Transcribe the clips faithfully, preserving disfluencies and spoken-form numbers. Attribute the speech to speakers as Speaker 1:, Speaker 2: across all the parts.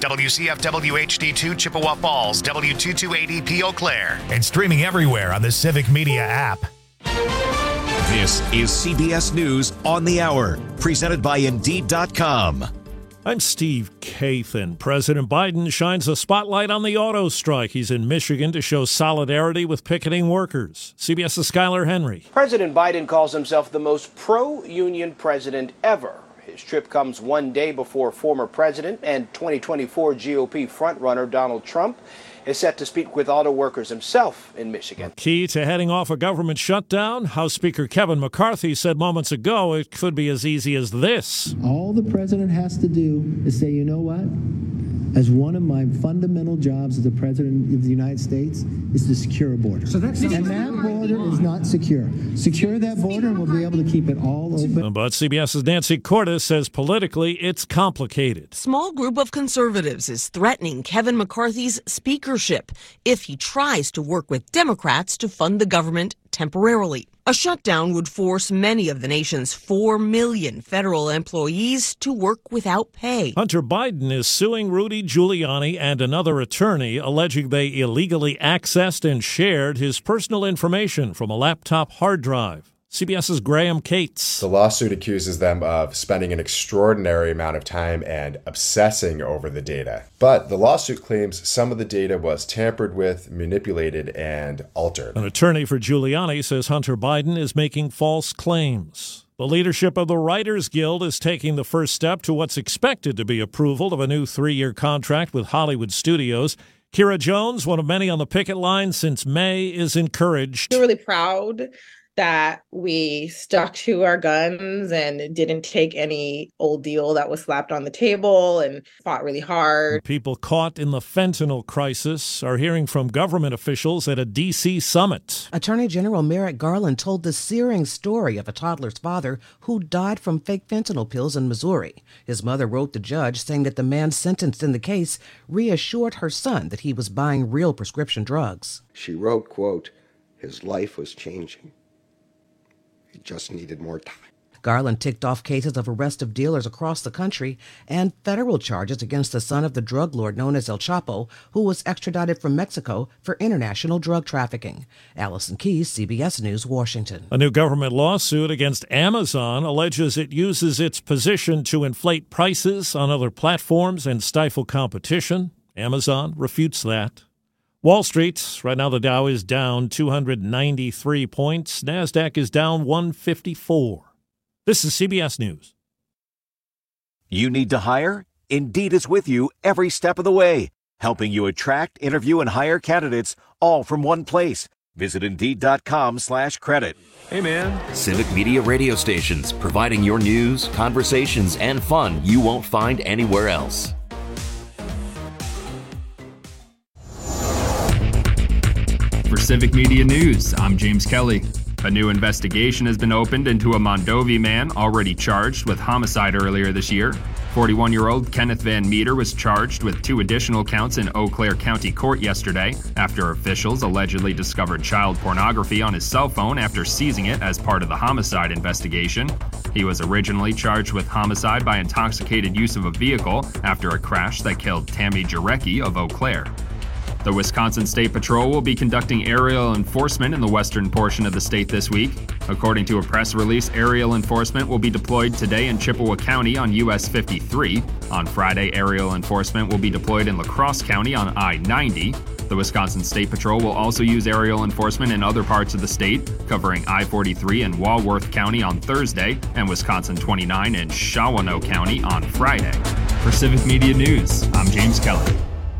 Speaker 1: W C F W H D two Chippewa Falls, W two two eight E P Eau Claire,
Speaker 2: and streaming everywhere on the Civic Media app.
Speaker 3: This is C B S News on the Hour, presented by Indeed dot com.
Speaker 4: I'm Steve Kathan. President Biden shines a spotlight on the auto strike. He's in Michigan to show solidarity with picketing workers. CBS's Skylar Henry.
Speaker 5: President Biden calls himself the most pro-union president ever. His trip comes one day before former president and twenty twenty-four G O P frontrunner Donald Trump is set to speak with auto workers himself in Michigan.
Speaker 4: Key to heading off a government shutdown, House Speaker Kevin McCarthy said moments ago it could be as easy as this.
Speaker 6: All the president has to do is say, you know what? As one of my fundamental jobs as the president of the United States is to secure a border. So that's and that border is not secure. Secure that border and we'll be able to keep it all open.
Speaker 4: But CBS's Nancy Cordes says politically it's complicated.
Speaker 7: Small group of conservatives is threatening Kevin McCarthy's speakership if he tries to work with Democrats to fund the government temporarily. A shutdown would force many of the nation's four million federal employees to work without pay.
Speaker 4: Hunter Biden is suing Rudy Giuliani and another attorney, alleging they illegally accessed and shared his personal information from a laptop hard drive. CBS's Graham Cates.
Speaker 8: The lawsuit accuses them of spending an extraordinary amount of time and obsessing over the data. But the lawsuit claims some of the data was tampered with, manipulated, and altered.
Speaker 4: An attorney for Giuliani says Hunter Biden is making false claims. The leadership of the Writers Guild is taking the first step to what's expected to be approval of a new three-year contract with Hollywood studios. Kira Jones, one of many on the picket line since May, is encouraged.
Speaker 9: We're really proud that we stuck to our guns and didn't take any old deal that was slapped on the table and fought really hard.
Speaker 4: People caught in the fentanyl crisis are hearing from government officials at a D C summit.
Speaker 10: Attorney General Merrick Garland told the searing story of a toddler's father who died from fake fentanyl pills in Missouri. His mother wrote the judge saying that the man sentenced in the case reassured her son that he was buying real prescription drugs.
Speaker 11: She wrote, quote, "His life was changing. He just needed more time."
Speaker 10: Garland ticked off cases of arrest of dealers across the country and federal charges against the son of the drug lord known as El Chapo, who was extradited from Mexico for international drug trafficking. Allison Keyes, C B S News, Washington.
Speaker 4: A new government lawsuit against Amazon alleges it uses its position to inflate prices on other platforms and stifle competition. Amazon refutes that. Wall Street, right now the Dow is down two hundred ninety-three points. NASDAQ is down one fifty-four. This is C B S News.
Speaker 3: You need to hire? Indeed is with you every step of the way, helping you attract, interview, and hire candidates all from one place. Visit Indeed.com slash credit.
Speaker 12: Hey, man. Civic Media radio stations, providing your news, conversations, and fun you won't find anywhere else.
Speaker 13: For Civic Media News, I'm James Kelly. A new investigation has been opened into a Mondovi man already charged with homicide earlier this year. forty-one-year-old Kenneth Van Meter was charged with two additional counts in Eau Claire County Court yesterday after officials allegedly discovered child pornography on his cell phone after seizing it as part of the homicide investigation. He was originally charged with homicide by intoxicated use of a vehicle after a crash that killed Tammy Jarecki of Eau Claire. The Wisconsin State Patrol will be conducting aerial enforcement in the western portion of the state this week. According to a press release, aerial enforcement will be deployed today in Chippewa County on U S fifty-three. On Friday, aerial enforcement will be deployed in La Crosse County on I ninety. The Wisconsin State Patrol will also use aerial enforcement in other parts of the state, covering I forty-three in Walworth County on Thursday and Wisconsin twenty-nine in Shawano County on Friday. For Civic Media News, I'm James Kelly.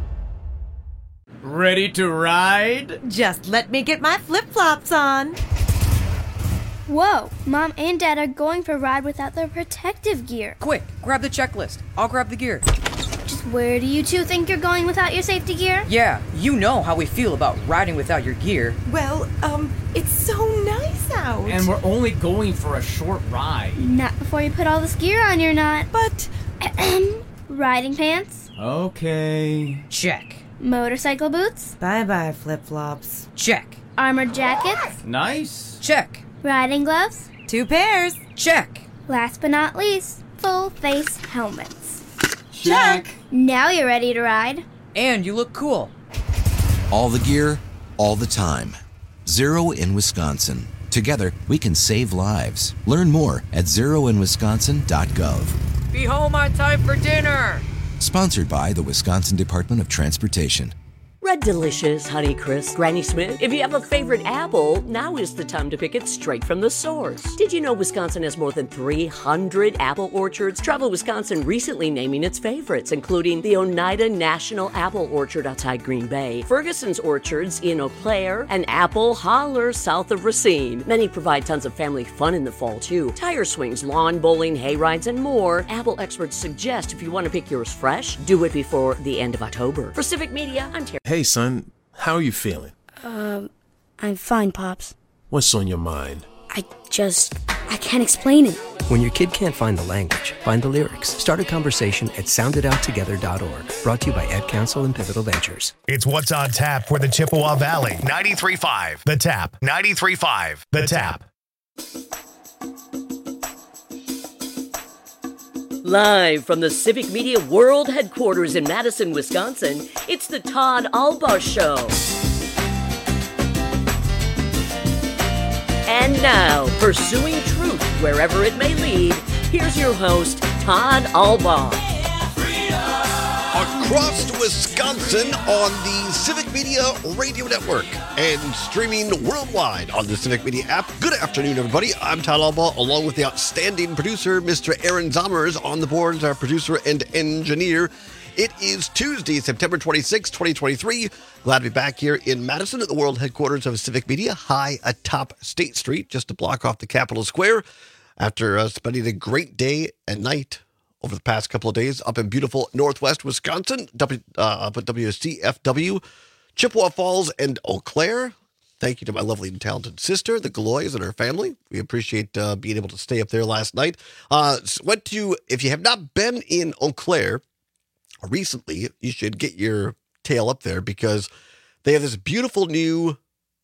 Speaker 14: Ready to ride?
Speaker 15: Just let me get my flip-flops on.
Speaker 16: Whoa, Mom and Dad are going for a ride without their protective gear.
Speaker 17: Quick, grab the checklist. I'll grab the gear.
Speaker 16: Just where do you two think you're going without your safety gear?
Speaker 17: Yeah, you know how we feel about riding without your gear.
Speaker 15: Well, um, it's so nice out.
Speaker 14: And we're only going for a short ride.
Speaker 16: Not before you put all this gear on, you're not.
Speaker 15: But,
Speaker 16: riding pants?
Speaker 14: Okay.
Speaker 17: Check.
Speaker 16: Motorcycle boots?
Speaker 15: Bye-bye, flip-flops.
Speaker 17: Check.
Speaker 16: Armored jackets?
Speaker 14: Nice.
Speaker 17: Check.
Speaker 16: Riding gloves?
Speaker 15: Two pairs.
Speaker 17: Check.
Speaker 16: Last but not least, full face helmets.
Speaker 14: Check.
Speaker 16: Now you're ready to ride.
Speaker 17: And you look cool.
Speaker 18: All the gear, all the time. Zero in Wisconsin. Together, we can save lives. Learn more at zero in wisconsin dot gov.
Speaker 17: Be home on time for dinner.
Speaker 18: Sponsored by the Wisconsin Department of Transportation.
Speaker 19: Red Delicious, Honeycrisp, Granny Smith. If you have a favorite apple, now is the time to pick it straight from the source. Did you know Wisconsin has more than three hundred apple orchards? Travel Wisconsin recently naming its favorites, including the Oneida National Apple Orchard outside Green Bay, Ferguson's Orchards in Eau Claire, and Apple Holler south of Racine. Many provide tons of family fun in the fall, too. Tire swings, lawn bowling, hay rides, and more. Apple experts suggest if you want to pick yours fresh, do it before the end of October. For Civic Media, I'm Terry.
Speaker 20: Hey, son, how are you feeling?
Speaker 16: Um, I'm fine, Pops.
Speaker 20: What's on your mind?
Speaker 16: I just, I can't explain it.
Speaker 21: When your kid can't find the language, find the lyrics. Start a conversation at sound it out together dot org. Brought to you by Ed Council and Pivotal Ventures.
Speaker 2: It's What's on Tap for the Chippewa Valley. ninety-three point five The Tap. ninety-three point five The Tap.
Speaker 19: Live from the Civic Media World Headquarters in Madison, Wisconsin, it's the Todd Albaugh Show. And now, pursuing truth wherever it may lead, here's your host, Todd Albaugh.
Speaker 22: Across Wisconsin on the Civic Media Radio Network and streaming worldwide on the Civic Media app. Good afternoon, everybody. I'm Todd Albaugh, along with the outstanding producer, Mister Aaron Zommers, on the boards, our producer and engineer. It is Tuesday, September twenty-sixth, twenty twenty-three. Glad to be back here in Madison at the world headquarters of Civic Media, high atop State Street, just a block off the Capitol Square, after uh, spending a great day and night over the past couple of days up in beautiful Northwest Wisconsin, w, uh, up at W C F W, Chippewa Falls, and Eau Claire. Thank you to my lovely and talented sister, the Galois, and her family. We appreciate uh, being able to stay up there last night. Uh, went to, if you have not been in Eau Claire recently, you should get your tail up there because they have this beautiful new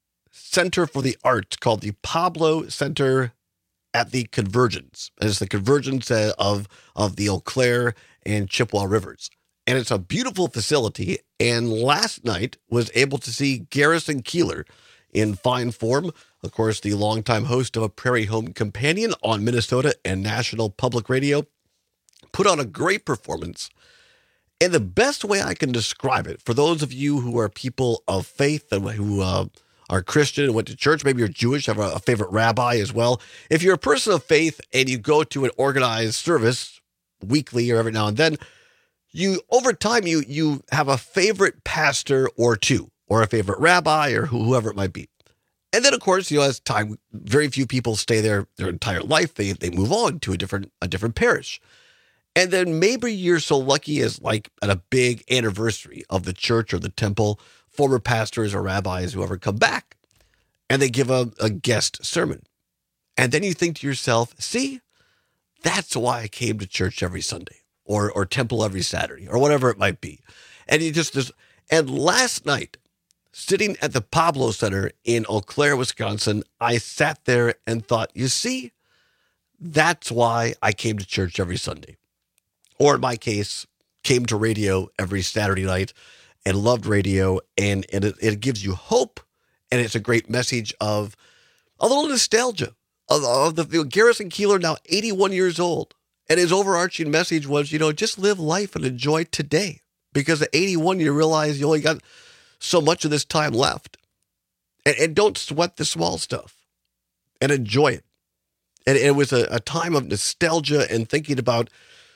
Speaker 22: Center for the Arts called the Pablo Center at the Convergence. It's the convergence of, of the Eau Claire and Chippewa rivers. And it's a beautiful facility. And last night was able to see Garrison Keillor in fine form. Of course, the longtime host of A Prairie Home Companion on Minnesota and National Public Radio, put on a great performance. And the best way I can describe it, for those of you who are people of faith and who uh, are Christian and went to church, maybe you're Jewish, have a, a favorite rabbi as well. If you're a person of faith and you go to an organized service weekly or every now and then, you over time you you have a favorite pastor or two, or a favorite rabbi or whoever it might be. And then, of course, you know, as time, very few people stay there their entire life. They they move on to a different a different parish. And then maybe you're so lucky as like at a big anniversary of the church or the temple, former pastors or rabbis, whoever, come back and they give a, a guest sermon. And then you think to yourself, see, that's why I came to church every Sunday or or temple every Saturday or whatever it might be. And you just, just and last night, sitting at the Pablo Center in Eau Claire, Wisconsin, I sat there and thought, you see, that's why I came to church every Sunday. Or in my case, came to radio every Saturday night and loved radio. And, and it, it gives you hope. And it's a great message of a little nostalgia of, of the you know, Garrison Keillor, now eighty-one years old. And his overarching message was, you know, just live life and enjoy today. Because at eighty-one, you realize you only got so much of this time left. And, and don't sweat the small stuff. And enjoy it. And it was a, a time of nostalgia and thinking about,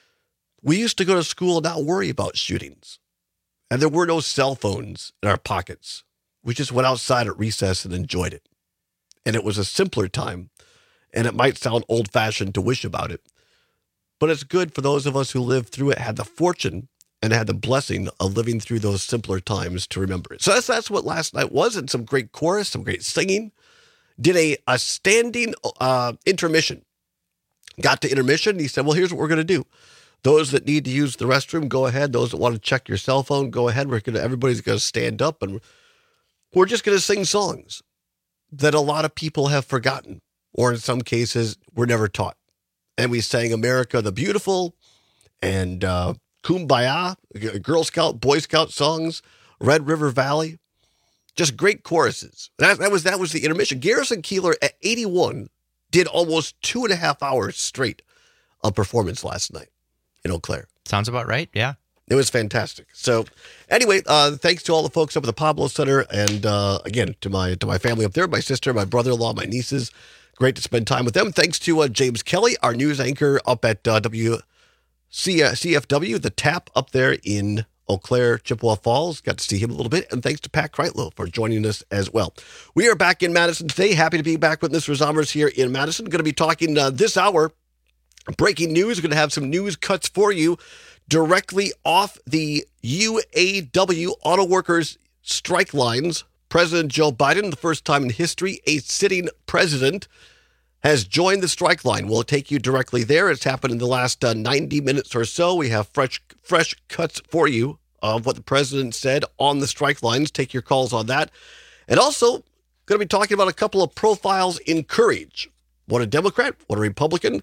Speaker 22: we used to go to school and not worry about shootings. And there were no cell phones in our pockets. We just went outside at recess and enjoyed it. And it was a simpler time. And it might sound old-fashioned to wish about it. But it's good for those of us who lived through it, had the fortune and had the blessing of living through those simpler times to remember it. So that's, that's what last night was. And some great chorus, some great singing. Did a, a standing uh, intermission. Got to intermission. He said, well, here's what we're going to do. Those that need to use the restroom, go ahead. Those that want to check your cell phone, go ahead. We're gonna, everybody's going to stand up and we're just going to sing songs that a lot of people have forgotten, or in some cases were never taught. And we sang America the Beautiful and uh, Kumbaya, Girl Scout, Boy Scout songs, Red River Valley. Just great choruses. That, that was that was the intermission. Garrison Keillor at eighty-one did almost two and a half hours straight of performance last night in Eau Claire.
Speaker 1: Sounds about right, yeah.
Speaker 22: It was fantastic. So anyway, uh, thanks to all the folks up at the Pablo Center, and uh, again, to my to my family up there, my sister, my brother-in-law, my nieces. Great to spend time with them. Thanks to uh, James Kelly, our news anchor up at uh, W C F W, the Tap up there in Eau Claire, Chippewa Falls. Got to see him a little bit. And thanks to Pat Kreitlow for joining us as well. We are back in Madison today. Happy to be back with Mister Zommers here in Madison. Going to be talking uh, this hour, breaking news. We're going to have some news cuts for you directly off the U A W auto workers strike lines. President Joe Biden, the first time in history, a sitting president, has joined the strike line. We'll take you directly there. It's happened in the last uh, ninety minutes or so. We have fresh fresh cuts for you of what the president said on the strike lines. Take your calls on that. And also, going to be talking about a couple of profiles in courage. One a Democrat, one a Republican.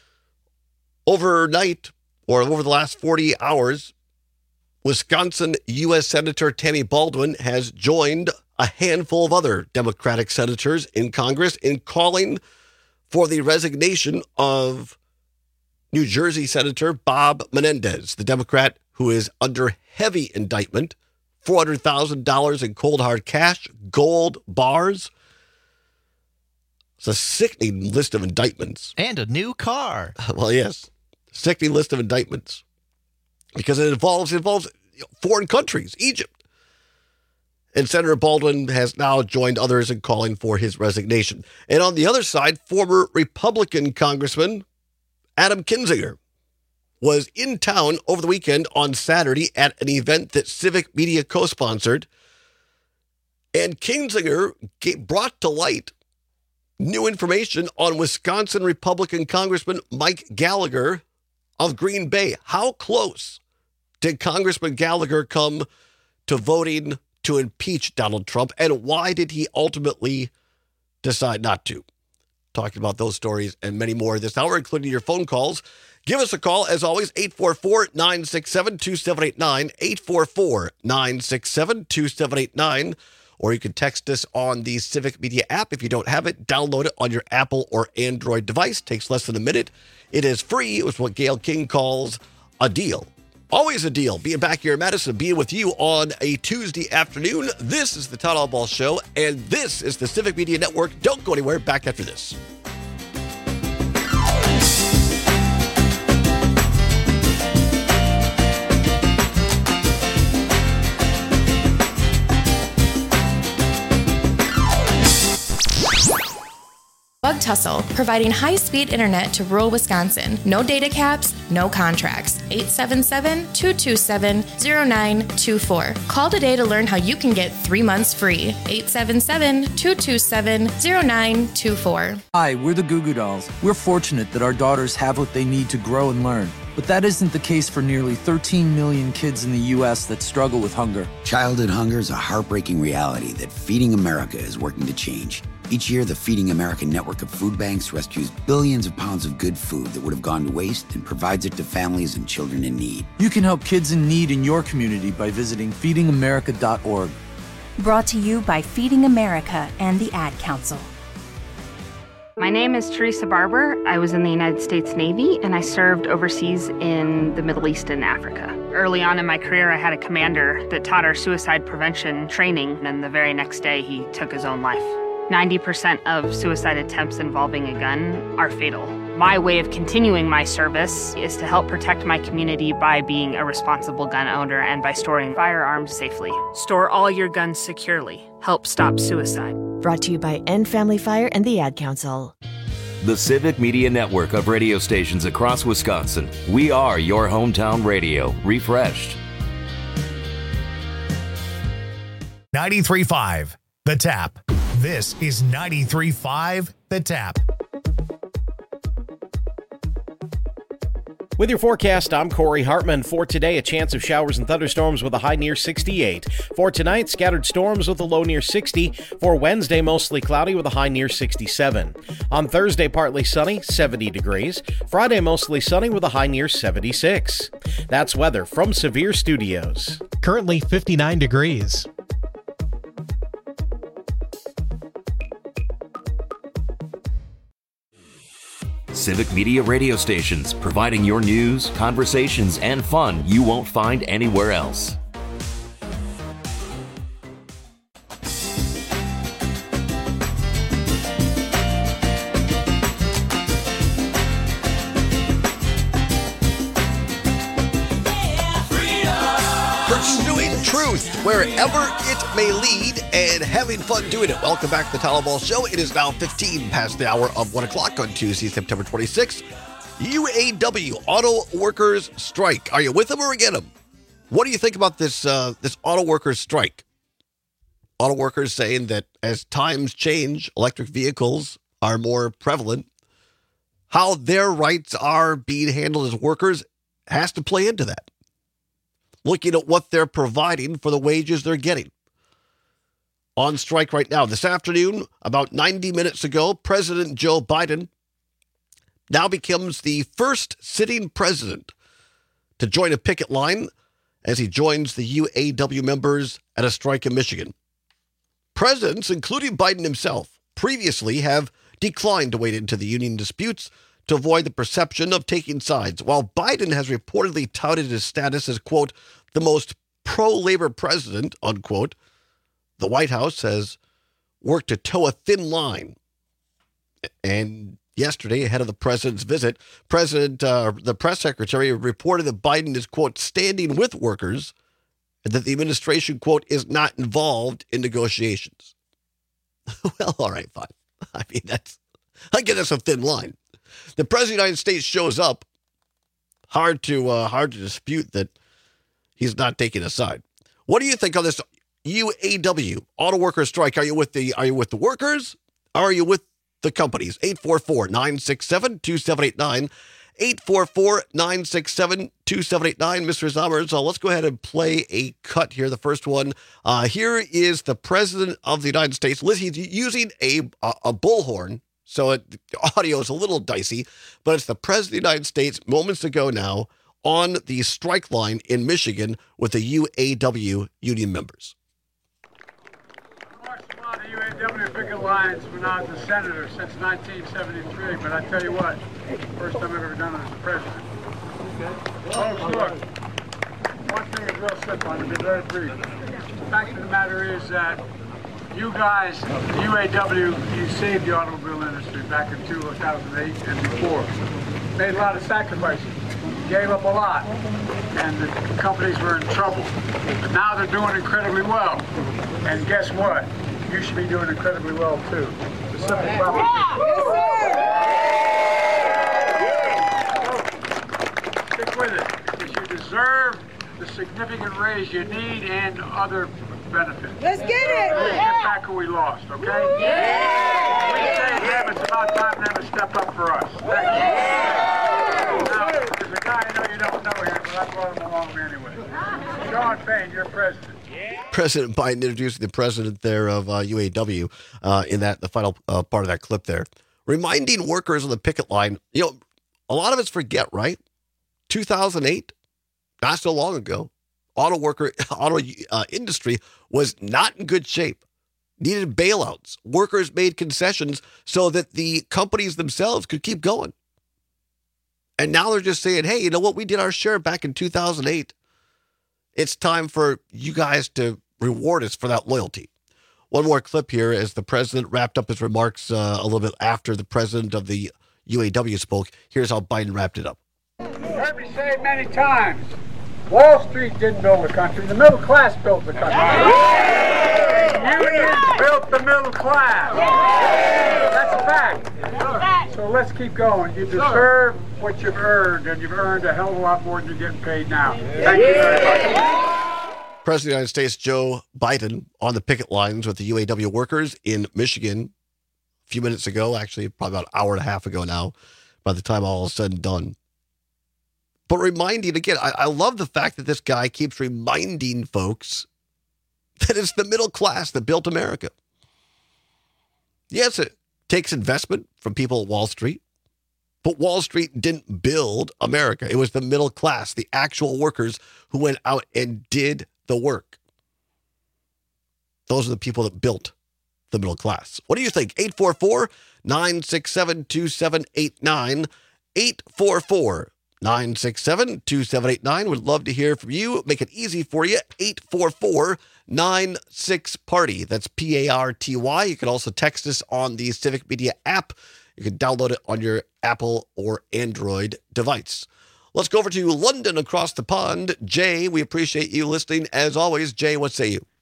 Speaker 22: Overnight, or over the last forty hours, Wisconsin U S Senator Tammy Baldwin has joined a handful of other Democratic senators in Congress in calling for the resignation of New Jersey Senator Bob Menendez, the Democrat who is under heavy indictment, four hundred thousand dollars in cold hard cash, gold bars. It's a sickening list of indictments.
Speaker 1: And a new car.
Speaker 22: Well, yes, sickening list of indictments because it involves, it involves foreign countries, Egypt. And Senator Baldwin has now joined others in calling for his resignation. And on the other side, former Republican Congressman Adam Kinzinger was in town over the weekend on Saturday at an event that Civic Media co-sponsored. And Kinzinger gave, brought to light new information on Wisconsin Republican Congressman Mike Gallagher of Green Bay. How close did Congressman Gallagher come to voting to impeach Donald Trump, and why did he ultimately decide not to? Talking about those stories and many more this hour, including your phone calls. Give us a call, as always, eight four four, nine six seven, two seven eight nine, eight four four, nine six seven, two seven eight nine, or you can text us on the Civic Media app. If you don't have it, download it on your Apple or Android device. Takes less than a minute. It is free. It was what Gail King calls a deal. Always a deal. Being back here in Madison, being with you on a Tuesday afternoon. This is the Todd Albaugh Show, and this is the Civic Media Network. Don't go anywhere. Back after this.
Speaker 5: Bug Tussle, providing high-speed internet to rural Wisconsin. No data caps, no contracts. eight seven seven, two two seven, zero nine two four. Call today to learn how you can get three months free. eight seven seven, two two seven, zero nine two four.
Speaker 14: Hi, we're the Goo Goo Dolls. We're fortunate that our daughters have what they need to grow and learn. But that isn't the case for nearly thirteen million kids in the U S that struggle with hunger.
Speaker 23: Childhood hunger is a heartbreaking reality that Feeding America is working to change. Each year, the Feeding America network of food banks rescues billions of pounds of good food that would have gone to waste and provides it to families and children in need.
Speaker 14: You can help kids in need in your community by visiting feeding america dot org.
Speaker 24: Brought to you by Feeding America and the Ad Council.
Speaker 25: My name is Teresa Barber. I was in the United States Navy, and I served overseas in the Middle East and Africa. Early on in my career, I had a commander that taught our suicide prevention training, and the very next day, he took his own life. ninety percent of suicide attempts involving a gun are fatal. My way of continuing my service is to help protect my community by being a responsible gun owner and by storing firearms safely. Store all your guns securely. Help stop suicide.
Speaker 24: Brought to you by End Family Fire and the Ad Council.
Speaker 12: The Civic Media Network of radio stations across Wisconsin. We are your hometown radio, refreshed.
Speaker 2: ninety-three point five, The Tap. This is ninety-three point five, The Tap.
Speaker 6: With your forecast, I'm Corey Hartman. For today, a chance of showers and thunderstorms with a high near sixty-eight. For tonight, scattered storms with a low near sixty. For Wednesday, mostly cloudy with a high near sixty-seven. On Thursday, partly sunny, seventy degrees. Friday, mostly sunny with a high near seventy-six. That's weather from Severe Studios.
Speaker 1: Currently fifty-nine degrees.
Speaker 12: Civic Media radio stations, providing your news, conversations, and fun you won't find anywhere else.
Speaker 22: Pursuing truth wherever it may lead and having fun doing it. Welcome back to the Tyler Ball Show. It is now fifteen past the hour of one o'clock on Tuesday, September twenty-sixth. U A W, Auto Workers Strike. Are you with them or against them? What do you think about this, uh, this auto workers strike? Auto workers saying that as times change, electric vehicles are more prevalent. How their rights are being handled as workers has to play into that. Looking at what they're providing for the wages they're getting. On strike right now. This afternoon, about ninety minutes ago, President Joe Biden now becomes the first sitting president to join a picket line as he joins the U A W members at a strike in Michigan. Presidents, including Biden himself, previously have declined to wade into the union disputes to avoid the perception of taking sides, while Biden has reportedly touted his status as, quote, the most pro-labor president, unquote. The White House has worked to toe a thin line. And yesterday, ahead of the president's visit, President, uh, the press secretary reported that Biden is, quote, standing with workers and that the administration, quote, is not involved in negotiations. Well, all right, fine. I mean, that's, I get that's a thin line. The president of the United States shows up. Hard to uh, hard to dispute that he's not taking a side. What do you think of this U A W auto worker strike? Are you with the Are you with the workers? Or are you with the companies? eight four four, nine six seven, two seven eight nine. eight four four, nine six seven, two seven eight nine. Mister Zommers, uh, let's go ahead and play a cut here. The first one. Uh, here is the president of the United States. He's using a a, a bullhorn. So it, the audio is a little dicey, but it's the President of the United States moments ago now on the strike line in Michigan with the U A W union members.
Speaker 7: I watched a lot of U A W picket lines when I was a senator since nineteen seventy-three, but I tell you what, first time I've ever done it as a president. Folks, look, one thing is real simple, I'm going to be very brief. The fact of the matter is that you guys, the U A W, you saved the automobile industry back in two thousand eight and before. Made a lot of sacrifices, gave up a lot, and the companies were in trouble. But now they're doing incredibly well. And guess what? You should be doing incredibly well too. It's a simple proposition. Stick with it, because you deserve the significant raise you need and other benefits. Let's get it! We'll get back what we lost, okay? Yeah! We say them, it's about time them to step up for us. Thank you. Now, there's a guy I know you don't know here, but I brought him along anyway. Sean Payne, you're president.
Speaker 22: President Biden introducing the president there of uh, U A W uh, in that the final uh, part of that clip there. Reminding workers on the picket line, you know, a lot of us forget, right? two thousand eight, not so long ago. Auto worker, auto uh, industry was not in good shape. Needed bailouts. Workers made concessions so that the companies themselves could keep going. And now they're just saying, hey, you know what? We did our share back in two thousand eight. It's time for you guys to reward us for that loyalty. One more clip here as the president wrapped up his remarks uh, a little bit after the president of the U A W spoke. Here's how Biden wrapped it up.
Speaker 7: You've heard me say it many times. Wall Street didn't build the country. The middle class built the country. Unions built the middle class. That's a fact. So let's keep going. You deserve what you've earned, and you've earned a hell of a lot more than you're getting paid now. Thank you very much.
Speaker 22: President of the United States Joe Biden on the picket lines with the U A W workers in Michigan a few minutes ago, actually probably about an hour and a half ago now, by the time all is said and done. But reminding, again, I, I love the fact that this guy keeps reminding folks that it's the middle class that built America. Yes, it takes investment from people at Wall Street, but Wall Street didn't build America. It was the middle class, the actual workers who went out and did the work. Those are the people that built the middle class. What do you think? eight four four, nine six seven, two seven eight nine. eight four four, nine six seven, two seven eight nine. Would love to hear from you. Make it easy for you. eight four four, nine six, party. That's P A R T Y. You can also text us on the Civic Media app. You can download it on your Apple or Android device. Let's go over to London across the pond. Jay, we appreciate you listening. As always, Jay, what say you?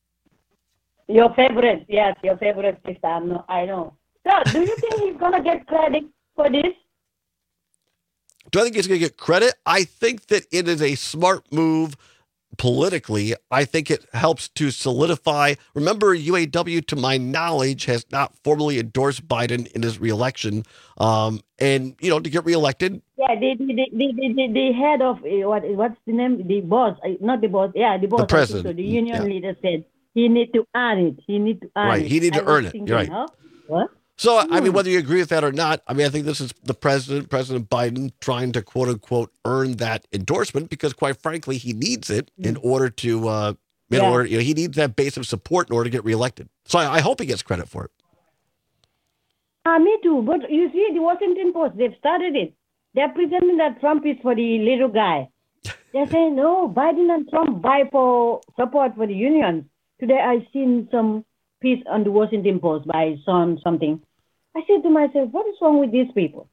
Speaker 4: Your favorite, yes, your favorite sister. I know. I know. So, do you think he's going to get credit for this?
Speaker 22: Do I think he's going to get credit? I think that it is a smart move politically. I think it helps to solidify. Remember, U A W, to my knowledge, has not formally endorsed Biden in his reelection. Um, and, you know, to get reelected.
Speaker 4: Yeah, the, the, the, the, the, the head of, uh, what what's the name? The boss, uh, not the boss. Yeah, the boss.
Speaker 22: The president.
Speaker 4: So the union
Speaker 22: yeah.
Speaker 4: leader said he need to earn it. He need to earn
Speaker 22: right.
Speaker 4: it.
Speaker 22: Right, he need to
Speaker 4: I
Speaker 22: earn it.
Speaker 4: Thinking,
Speaker 22: You're right.
Speaker 4: huh? What?
Speaker 22: So, I mean, whether you agree with that or not, I mean, I think this is the president, President Biden, trying to, quote unquote, earn that endorsement because, quite frankly, he needs it in order to, uh, in
Speaker 4: Yeah.
Speaker 22: order, you know, he needs that base of support in order to get reelected. So I, I hope he gets credit for it.
Speaker 4: Ah, me too. But you see, the Washington Post, they've started it. They're pretending that Trump is for the little guy. They're saying, no, Biden and Trump buy for support for the unions. Today I seen some piece on the Washington Post by Son something. I said to myself, what is wrong with these people?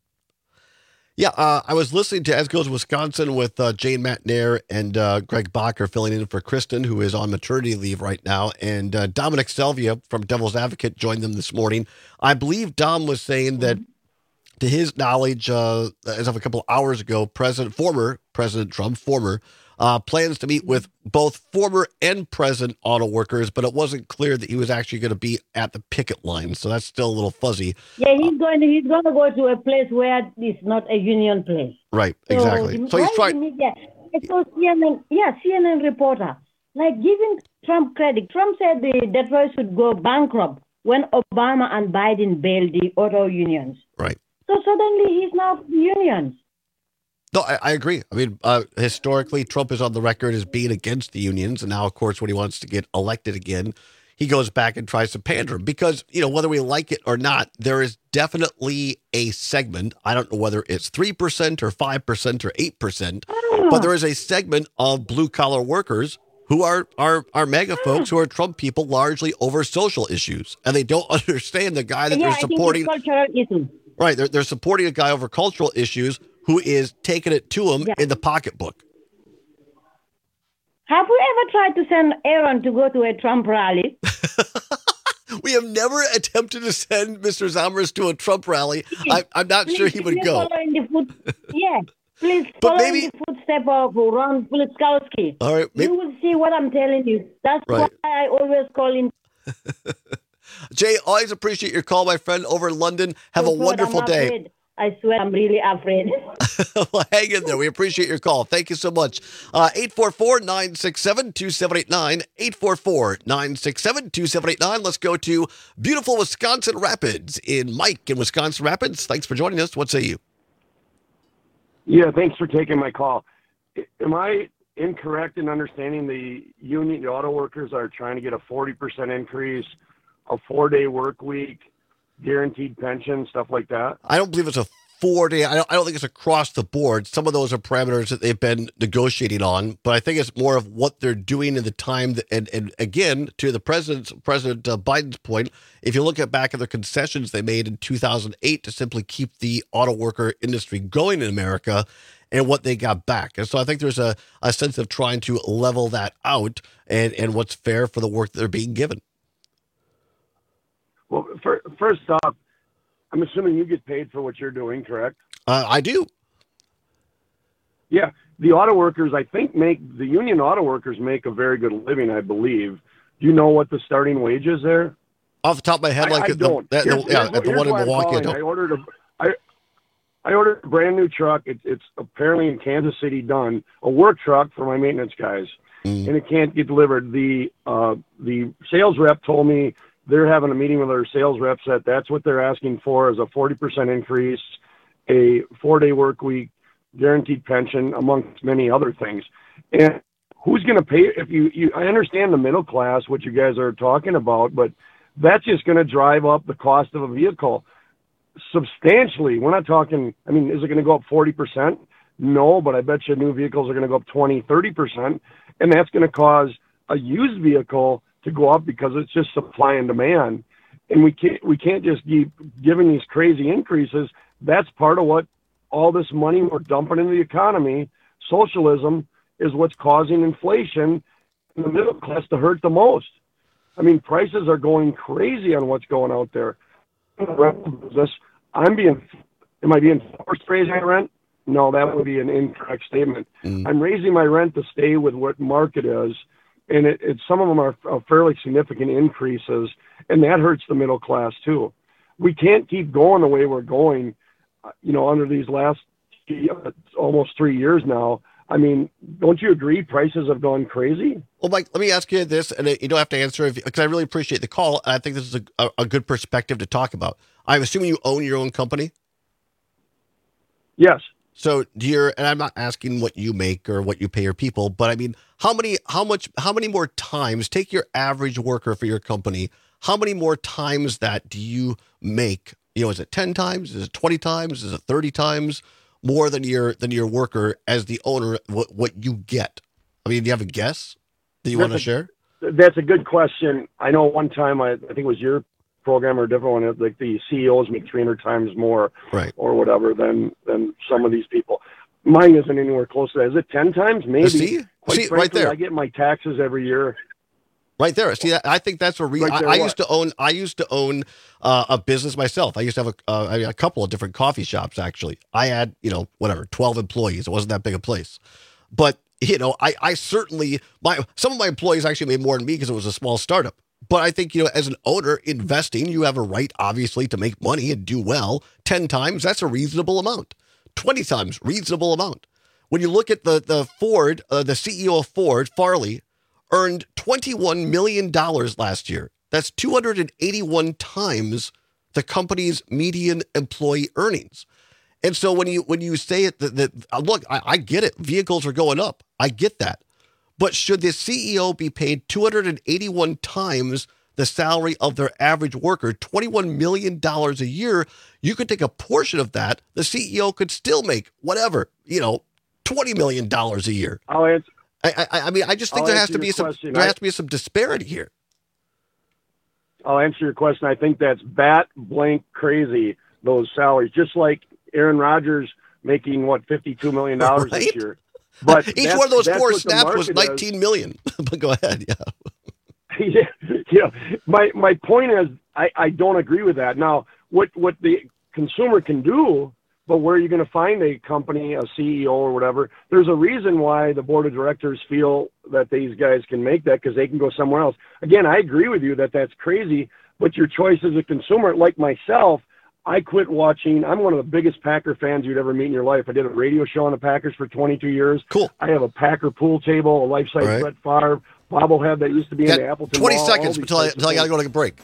Speaker 22: Yeah, uh, I was listening to As Goes Wisconsin with uh, Jane Matnair and uh, Greg Bacher filling in for Kristen, who is on maternity leave right now. And uh, Dominic Selvia from Devil's Advocate joined them this morning. I believe Dom was saying that, to his knowledge, uh, as of a couple of hours ago, President, former President Trump, former, uh, plans to meet with both former and present auto workers, but it wasn't clear that he was actually going to be at the picket line. So that's still a little fuzzy.
Speaker 4: Yeah, he's going to he's going to go to a place where it's not a union place.
Speaker 22: Right, exactly. So,
Speaker 4: So,
Speaker 22: so he's trying.
Speaker 4: Media, I saw C N N, yeah, C N N reporter, like giving Trump credit. Trump said the Detroit should go bankrupt when Obama and Biden bailed the auto unions.
Speaker 22: Right.
Speaker 4: So suddenly he's now for the unions.
Speaker 22: No, I, I agree. I mean, uh, historically, Trump is on the record as being against the unions. And now, of course, when he wants to get elected again, he goes back and tries to pander them because, you know, whether we like it or not, there is definitely a segment. I don't know whether it's three percent or five percent or eight percent, but there is a segment of blue collar workers who are, are, are MAGA folks who are Trump people largely over social issues. And they don't understand the guy that
Speaker 4: yeah,
Speaker 22: they're supporting.
Speaker 4: I think it's cultural issues.
Speaker 22: Right. They're, they're supporting a guy over cultural issues who is taking it to him
Speaker 4: Yeah.
Speaker 22: in the pocketbook.
Speaker 4: Have we ever tried to send Aaron to go to a Trump rally?
Speaker 22: We have never attempted to send Mister Zomers to a Trump rally. I, I'm not
Speaker 4: Please,
Speaker 22: sure he would
Speaker 4: please
Speaker 22: go.
Speaker 4: follow in the foot, yeah, please
Speaker 22: But
Speaker 4: follow
Speaker 22: maybe-
Speaker 4: in the footstep of Ron Pulskowski.
Speaker 22: All right, maybe-
Speaker 4: You will see what I'm telling you. That's
Speaker 22: Right.
Speaker 4: why I always call in.
Speaker 22: Jay, always appreciate your call, my friend, over in London. Have a
Speaker 4: But
Speaker 22: wonderful
Speaker 4: I'm
Speaker 22: day.
Speaker 4: afraid. I swear I'm really afraid.
Speaker 22: Well, hang in there. We appreciate your call. Thank you so much. Uh, eight four four, nine six seven, two seven eight nine. eight four four, nine six seven, two seven eight nine. Let's go to beautiful Wisconsin Rapids in Mike in Wisconsin Rapids. Thanks for joining us. What say you?
Speaker 8: Yeah, thanks for taking my call. Am I incorrect in understanding the union, the auto workers are trying to get a forty percent increase, a four-day work week, guaranteed pension, stuff like that?
Speaker 22: I don't believe it's a four day. I don't, I don't think it's across the board. Some of those are parameters that they've been negotiating on, but I think it's more of what they're doing in the time. That, and, and again, to the president's President uh, Biden's point, if you look at back at the concessions they made in two thousand eight to simply keep the auto worker industry going in America and what they got back. And so I think there's a, a sense of trying to level that out and, and what's fair for the work that they're being given.
Speaker 8: Well, for, first off, I'm assuming you get paid for what you're doing, correct?
Speaker 22: Uh, I do.
Speaker 8: Yeah. The auto workers, I think, make the union auto workers make a very good living, I believe. Do you know what the starting wage is there?
Speaker 22: Off the top of my head,
Speaker 8: I,
Speaker 22: like
Speaker 8: I
Speaker 22: the,
Speaker 8: don't.
Speaker 22: the, the,
Speaker 8: Here's-
Speaker 22: yeah,
Speaker 8: here's-
Speaker 22: at the
Speaker 8: here's
Speaker 22: one in
Speaker 8: why I'm
Speaker 22: Milwaukee, I
Speaker 8: calling.
Speaker 22: don't.
Speaker 8: I ordered a, I, I ordered a brand new truck. It, it's apparently in Kansas City done, a work truck for my maintenance guys, mm. and it can't get delivered. The uh, the sales rep told me they're having a meeting with their sales reps that that's what they're asking for is a forty percent increase, a four-day work week, guaranteed pension, amongst many other things. And who's going to pay if you, you, I understand the middle class, what you guys are talking about, but that's just going to drive up the cost of a vehicle substantially. We're not talking, I mean, is it going to go up forty percent? No, but I bet you new vehicles are going to go up twenty, thirty percent. And that's going to cause a used vehicle to go up because it's just supply and demand. And we can't, we can't just keep giving these crazy increases. That's part of what all this money we're dumping into the economy, socialism, is what's causing inflation in the middle class to hurt the most. I mean, prices are going crazy on what's going out there. In the rental business, I'm being, am I being forced to raise my rent? No, that would be an incorrect statement. Mm. I'm raising my rent to stay with what market is, and it, it some of them are, are fairly significant increases, and that hurts the middle class too. We can't keep going the way we're going, you know, under these last uh, almost three years now. I mean, don't you agree prices have gone crazy?
Speaker 22: Well, Mike, let me ask you this, and you don't have to answer because I really appreciate the call. And I think this is a, a good perspective to talk about. I'm assuming you own your own company?
Speaker 8: Yes.
Speaker 22: So do you, and I'm not asking what you make or what you pay your people, but I mean, how many, how much, how many more times, take your average worker for your company, how many more times that do you make? You know, is it ten times? Is it twenty times? Is it thirty times? More than your than your worker as the owner, what, what you get? I mean, do you have a guess that you
Speaker 8: that's
Speaker 22: want to
Speaker 8: a,
Speaker 22: share?
Speaker 8: That's a good question. I know one time, I, I think it was your program or a different one, like the C E Os make three hundred times more
Speaker 22: right.
Speaker 8: or whatever than, than some of these people. Mine isn't anywhere close to that. Is it ten times? Maybe.
Speaker 22: See,
Speaker 8: Quite
Speaker 22: See
Speaker 8: frankly,
Speaker 22: right there.
Speaker 8: I get my taxes every year.
Speaker 22: Right there. See, I think that's where re-
Speaker 8: right there,
Speaker 22: I, I
Speaker 8: what?
Speaker 22: used to own. I used to own uh, a business myself. I used to have a, uh, I mean, a couple of different coffee shops. Actually, I had you know whatever twelve employees. It wasn't that big a place, but you know I, I certainly my some of my employees actually made more than me because it was a small startup. But I think you know as an owner investing, you have a right obviously to make money and do well. Ten times that's a reasonable amount. Twenty times reasonable amount. When you look at the the Ford, uh, the C E O of Ford, Farley, earned twenty-one million dollars last year. That's two hundred eighty-one times the company's median employee earnings. And so when you when you say it, that, that look, I, I get it. Vehicles are going up. I get that. But should the C E O be paid two hundred eighty-one times the salary of their average worker, twenty-one million dollars a year? You could take a portion of that. The C E O could still make whatever, you know, twenty million dollars a year.
Speaker 8: I'll answer.
Speaker 22: I, I, I mean, I just think
Speaker 8: I'll
Speaker 22: there has to
Speaker 8: answer
Speaker 22: be
Speaker 8: your
Speaker 22: some
Speaker 8: question.
Speaker 22: there
Speaker 8: I-
Speaker 22: has to be some disparity here.
Speaker 8: I'll answer your question. I think that's bat blank crazy, those salaries. Just like Aaron Rodgers making, what, fifty-two million dollars
Speaker 22: Right?
Speaker 8: this year. But
Speaker 22: Each
Speaker 8: that's-
Speaker 22: one of those
Speaker 8: that's
Speaker 22: four
Speaker 8: what the
Speaker 22: snaps was
Speaker 8: market is.
Speaker 22: nineteen million. But go ahead, yeah.
Speaker 8: yeah, yeah. My my point is, I, I don't agree with that. Now, what what the consumer can do, but where are you going to find a company, a C E O or whatever? There's a reason why the board of directors feel that these guys can make that because they can go somewhere else. Again, I agree with you that that's crazy, but your choice as a consumer, like myself, I quit watching. I'm one of the biggest Packer fans you'd ever meet in your life. I did a radio show on the Packers for twenty-two years.
Speaker 22: Cool.
Speaker 8: I have a Packer pool table, a life-size
Speaker 22: All right.
Speaker 8: Brett Favre bobblehead that used to be
Speaker 22: Got
Speaker 8: in the Appleton
Speaker 22: twenty
Speaker 8: Mall, all
Speaker 22: seconds
Speaker 8: these
Speaker 22: until I,
Speaker 8: types of
Speaker 22: until I got to
Speaker 8: things.
Speaker 22: go to a break.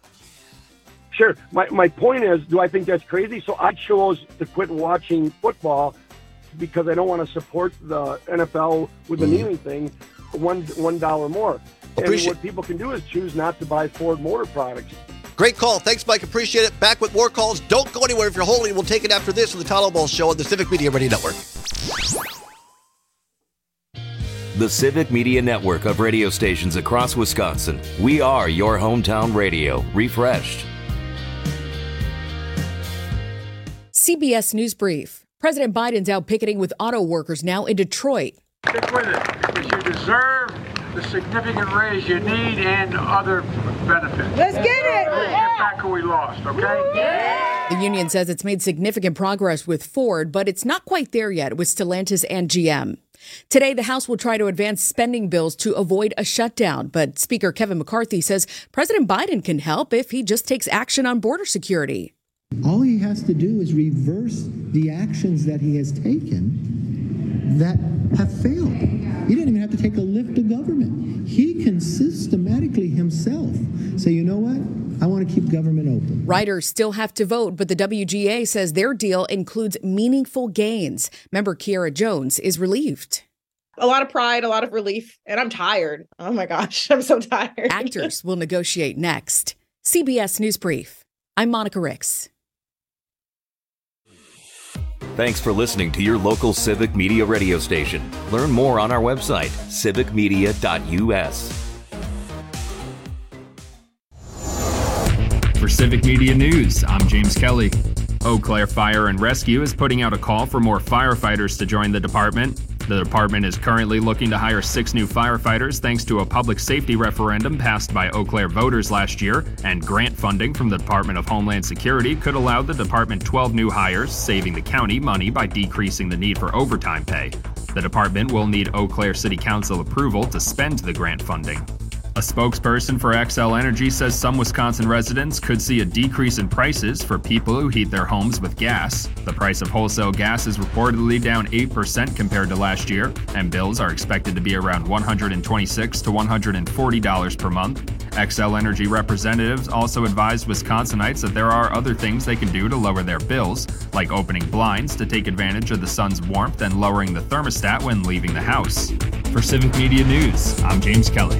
Speaker 8: Sure. My my point is, do I think that's crazy? So I chose to quit watching football because I don't want to support the N F L with the
Speaker 22: Mhm.
Speaker 8: kneeling thing, one one dollar more.
Speaker 22: Appreciate-
Speaker 8: And what people can do is choose not to buy Ford Motor products.
Speaker 22: Great call. Thanks, Mike. Appreciate it. Back with more calls. Don't go anywhere if you're holding. We'll take it after this on the Tyler Ball Show on the Civic Media Radio Network.
Speaker 12: The Civic Media Network of radio stations across Wisconsin. We are your hometown radio, refreshed.
Speaker 3: C B S News Brief. President Biden's out picketing with auto workers now in Detroit.
Speaker 7: Stick with it, because you deserve the significant raise you need and other benefits.
Speaker 15: Let's get it!
Speaker 7: Let's get back who we lost, okay?
Speaker 3: The union says it's made significant progress with Ford, but it's not quite there yet with Stellantis and G M. Today, the House will try to advance spending bills to avoid a shutdown, but Speaker Kevin McCarthy says President Biden can help if he just takes action on border security.
Speaker 9: All he has to do is reverse the actions that he has taken that have failed. He didn't even have to take a lift of government. He can systematically himself say, you know what? I want to keep government open.
Speaker 3: Riders still have to vote, but the W G A says their deal includes meaningful gains. Member Kiara Jones is relieved.
Speaker 10: A lot of pride, a lot of relief, and I'm tired. Oh my gosh, I'm so tired.
Speaker 3: Actors will negotiate next. C B S News Brief. I'm Monica Ricks.
Speaker 12: Thanks for listening to your local Civic Media radio station. Learn more on our website, civic media dot u s.
Speaker 11: For Civic Media News, I'm James Kelly. Eau Claire Fire and Rescue is putting out a call for more firefighters to join the department. The department is currently looking to hire six new firefighters thanks to a public safety referendum passed by Eau Claire voters last year, and grant funding from the Department of Homeland Security could allow the department twelve new hires, saving the county money by decreasing the need for overtime pay. The department will need Eau Claire City Council approval to spend the grant funding. A spokesperson for Xcel Energy says some Wisconsin residents could see a decrease in prices for people who heat their homes with gas. The price of wholesale gas is reportedly down eight percent compared to last year, and bills are expected to be around one hundred twenty-six to one hundred forty dollars per month. Xcel Energy representatives also advised Wisconsinites that there are other things they can do to lower their bills, like opening blinds to take advantage of the sun's warmth and lowering the thermostat when leaving the house. For Civic Media News, I'm James Kelly.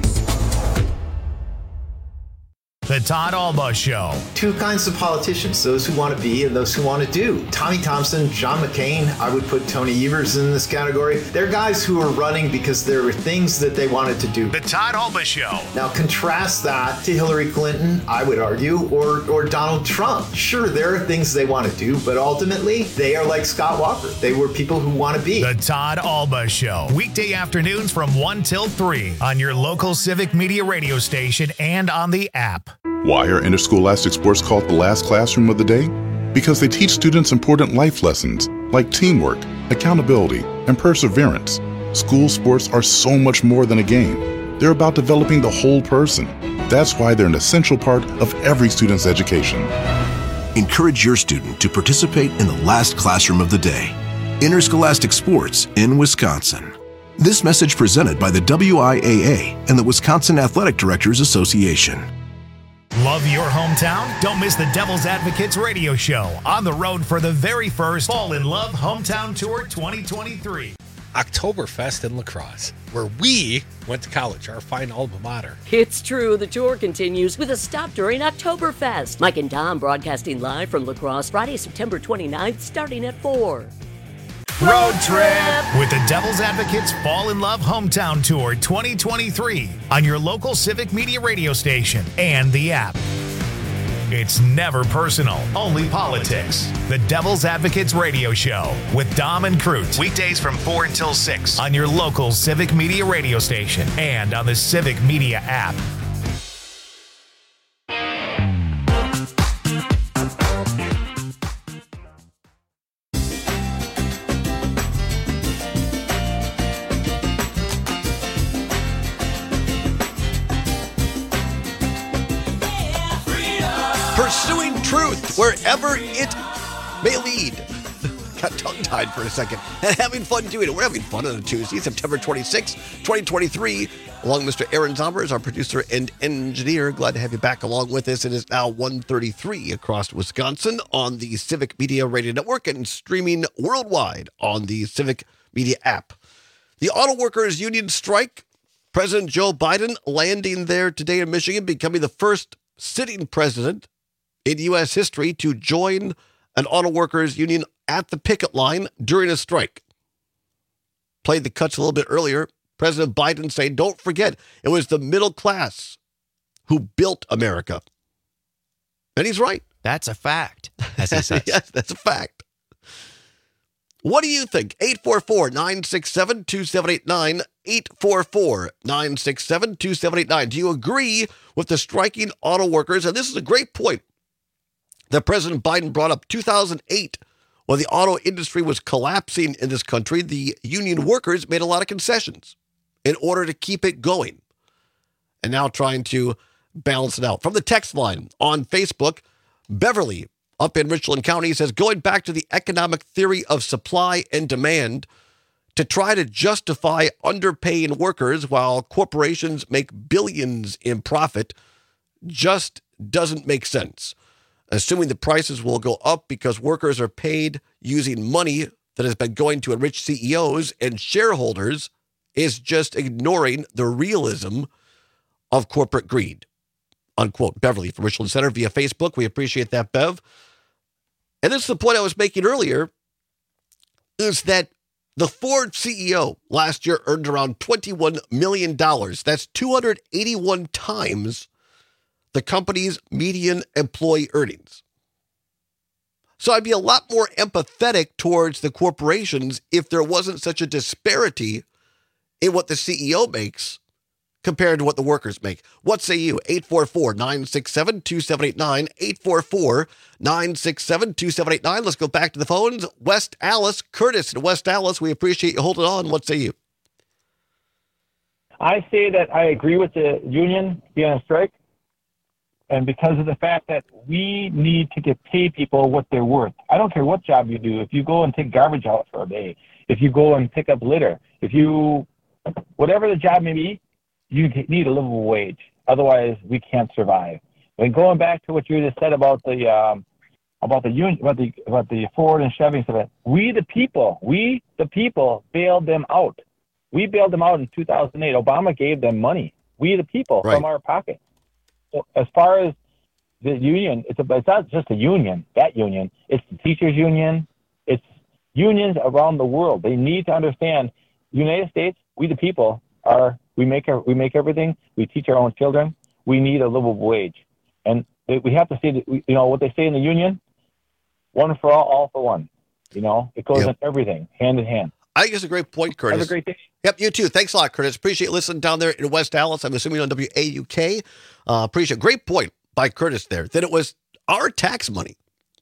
Speaker 2: The Todd Alba Show.
Speaker 13: Two kinds of politicians, those who want to be and those who want to do. Tommy Thompson, John McCain, I would put Tony Evers in this category. They're guys who are running because there were things that they wanted to do.
Speaker 2: The Todd Alba Show.
Speaker 13: Now contrast that to Hillary Clinton, I would argue, or, or Donald Trump. Sure, there are things they want to do, but ultimately they are like Scott Walker. They were people who want to be.
Speaker 2: The Todd Alba Show. Weekday afternoons from one till three on your local Civic Media radio station and on the app.
Speaker 17: Why are interscholastic sports called the last classroom of the day? Because they teach students important life lessons like teamwork, accountability, and perseverance. School sports are so much more than a game. They're about developing the whole person. That's why they're an essential part of every student's education.
Speaker 20: Encourage your student to participate in the last classroom of the day. Interscholastic sports in Wisconsin. This message presented by the W I A A and the Wisconsin Athletic Directors Association.
Speaker 2: Love your hometown? Don't miss the Devil's Advocates radio show on the road for the very first Fall in Love Hometown Tour twenty twenty-three.
Speaker 26: Oktoberfest in La Crosse, where we went to college, our fine alma mater.
Speaker 19: It's true. The tour continues with a stop during Oktoberfest. Mike and Tom broadcasting live from La Crosse Friday, September twenty-ninth, starting at four.
Speaker 2: Road trip with the Devil's Advocates Fall in Love Hometown Tour twenty twenty-three on your local Civic Media radio station and the app. It's never personal, only politics. The Devil's Advocates radio show with Dom and Crute. Weekdays from four until six on your local Civic Media radio station and on the Civic Media app.
Speaker 22: Pursuing truth wherever it may lead. Got tongue-tied for a second. And having fun doing it. We're having fun on a Tuesday, September twenty-sixth, twenty twenty-three. Along with Mister Aaron Zombers, our producer and engineer. Glad to have you back along with us. It is now one thirty-three across Wisconsin on the Civic Media Radio Network and streaming worldwide on the Civic Media app. The Auto Workers Union strike. President Joe Biden landing there today in Michigan, becoming the first sitting president in U S history to join an auto workers union at the picket line during a strike. Played the cuts a little bit earlier. President Biden saying, don't forget, it was the middle class who built America. And he's right.
Speaker 1: That's a fact, as he says.
Speaker 22: Yes, that's a fact. What do you think? eight four four, nine six seven, two seven eight nine, eight four four, nine six seven, two seven eight nine. Do you agree with the striking auto workers? And this is a great point that President Biden brought up. two thousand eight, when the auto industry was collapsing in this country, the union workers made a lot of concessions in order to keep it going. And now trying to balance it out. From the text line on Facebook, Beverly up in Richland County. He says, going back to the economic theory of supply and demand to try to justify underpaying workers while corporations make billions in profit just doesn't make sense. Assuming the prices will go up because workers are paid using money that has been going to enrich C E Os and shareholders is just ignoring the realism of corporate greed. Unquote. Beverly from Richland Center via Facebook. We appreciate that, Bev. And this is the point I was making earlier, is that the Ford C E O last year earned around twenty-one million dollars. That's two hundred eighty-one times the company's median employee earnings. So I'd be a lot more empathetic towards the corporations if there wasn't such a disparity in what the C E O makes compared to what the workers make. What say you? eight four four, nine six seven, two seven eight nine, eight four four, nine six seven, two seven eight nine. Let's go back to the phones. West Allis, Curtis in West Allis, we appreciate you holding on. What say you?
Speaker 5: I say that I agree with the union being on strike, and because of the fact that we need to get pay people what they're worth. I don't care what job you do. If you go and take garbage out for a day, if you go and pick up litter, if you, whatever the job may be, you need a livable wage. Otherwise, we can't survive. And going back to what you just said about the um, about the union, about the about the Ford and Chevy stuff, we the people, we the people bailed them out. We bailed them out in two thousand eight. Obama gave them money. We the people
Speaker 22: Right.
Speaker 5: from our pocket. So as far as the union, it's a, it's not just a union. That union, it's the teachers' union. It's unions around the world. They need to understand. United States, we the people are. We make our, we make everything. We teach our own children. We need a livable wage, and they, we have to say that. We, you know what they say in the union: one for all, all for one. You know, it goes
Speaker 22: Yep.
Speaker 5: in everything, hand in hand.
Speaker 22: I think it's a great point, Curtis.
Speaker 5: Have a great day.
Speaker 22: Yep, you too. Thanks a lot, Curtis. Appreciate you listening down there in West Allis. I'm assuming on W A U K. Uh, appreciate Great point by Curtis there, that it was our tax money.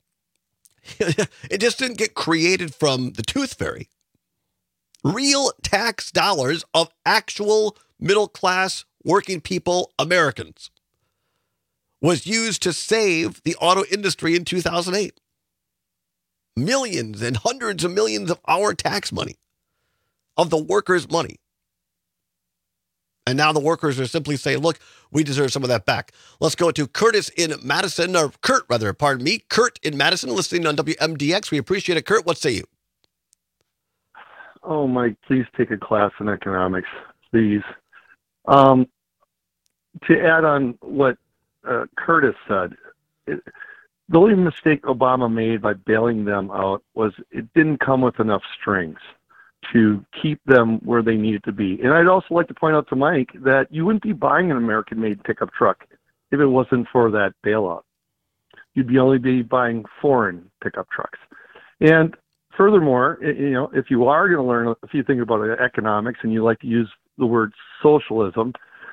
Speaker 22: It just didn't get created from the Tooth Fairy. Real tax dollars of actual middle-class working people, Americans, was used to save the auto industry in two thousand eight. Millions and hundreds of millions of our tax money, of the workers' money. And now the workers are simply saying, look, we deserve some of that back. Let's go to Curtis in Madison, or Kurt, rather, pardon me. Kurt in Madison, listening on W M D X. We appreciate it. Kurt, what say you?
Speaker 8: Oh, Mike, please take a class in economics, please. Um, to add on what uh, Curtis said, it, the only mistake Obama made by bailing them out was it didn't come with enough strings to keep them where they needed to be. And I'd also like to point out to Mike that you wouldn't be buying an American-made pickup truck if it wasn't for that bailout. You'd be only be buying foreign pickup trucks. And furthermore, you know, if you are going to learn a few things about economics and you like to use the word socialism,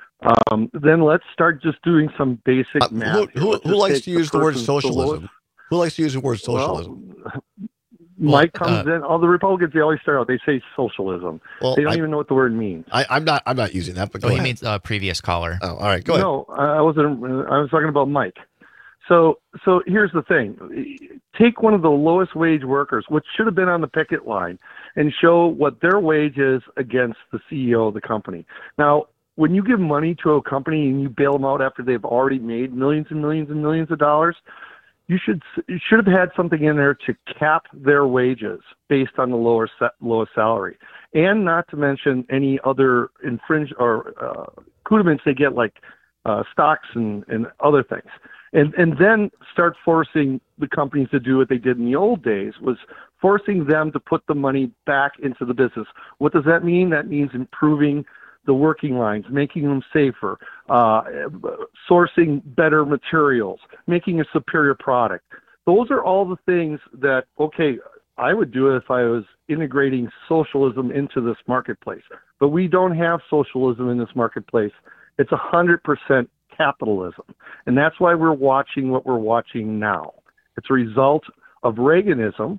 Speaker 8: um, then let's start just doing some basic
Speaker 22: Uh,
Speaker 8: math.
Speaker 22: who who,
Speaker 8: Let's
Speaker 22: who
Speaker 8: just
Speaker 22: likes
Speaker 8: take
Speaker 22: to
Speaker 8: the
Speaker 22: use the word
Speaker 8: person's
Speaker 22: socialism?
Speaker 8: lowest-
Speaker 22: Who likes to use the word socialism?
Speaker 8: Well, Mike comes
Speaker 22: uh,
Speaker 8: in. All the Republicans, they always start out. They say socialism.
Speaker 22: Well,
Speaker 8: they don't
Speaker 22: I-
Speaker 8: even know what the word means.
Speaker 22: I, I'm not. I'm not using that. But go
Speaker 1: Oh, he
Speaker 22: ahead.
Speaker 1: means uh, previous caller.
Speaker 22: Oh, all right. Go ahead.
Speaker 8: No, I I wasn't. I was talking about Mike. So, so here's the thing: take one of the lowest wage workers, which should have been on the picket line, and show what their wage is against the C E O of the company. Now, when you give money to a company and you bail them out after they've already made millions and millions and millions of dollars, you should you should have had something in there to cap their wages based on the lower sa- lowest salary, and not to mention any other infringe or uh, accoutrements they get, like uh, stocks and, and other things. And and then start forcing the companies to do what they did in the old days, was forcing them to put the money back into the business. What does that mean? That means improving the working lines, making them safer, uh, sourcing better materials, making a superior product. Those are all the things that, okay, I would do it if I was integrating socialism into this marketplace. But we don't have socialism in this marketplace. It's one hundred percent capitalism. And that's why we're watching what we're watching now. It's a result of Reaganism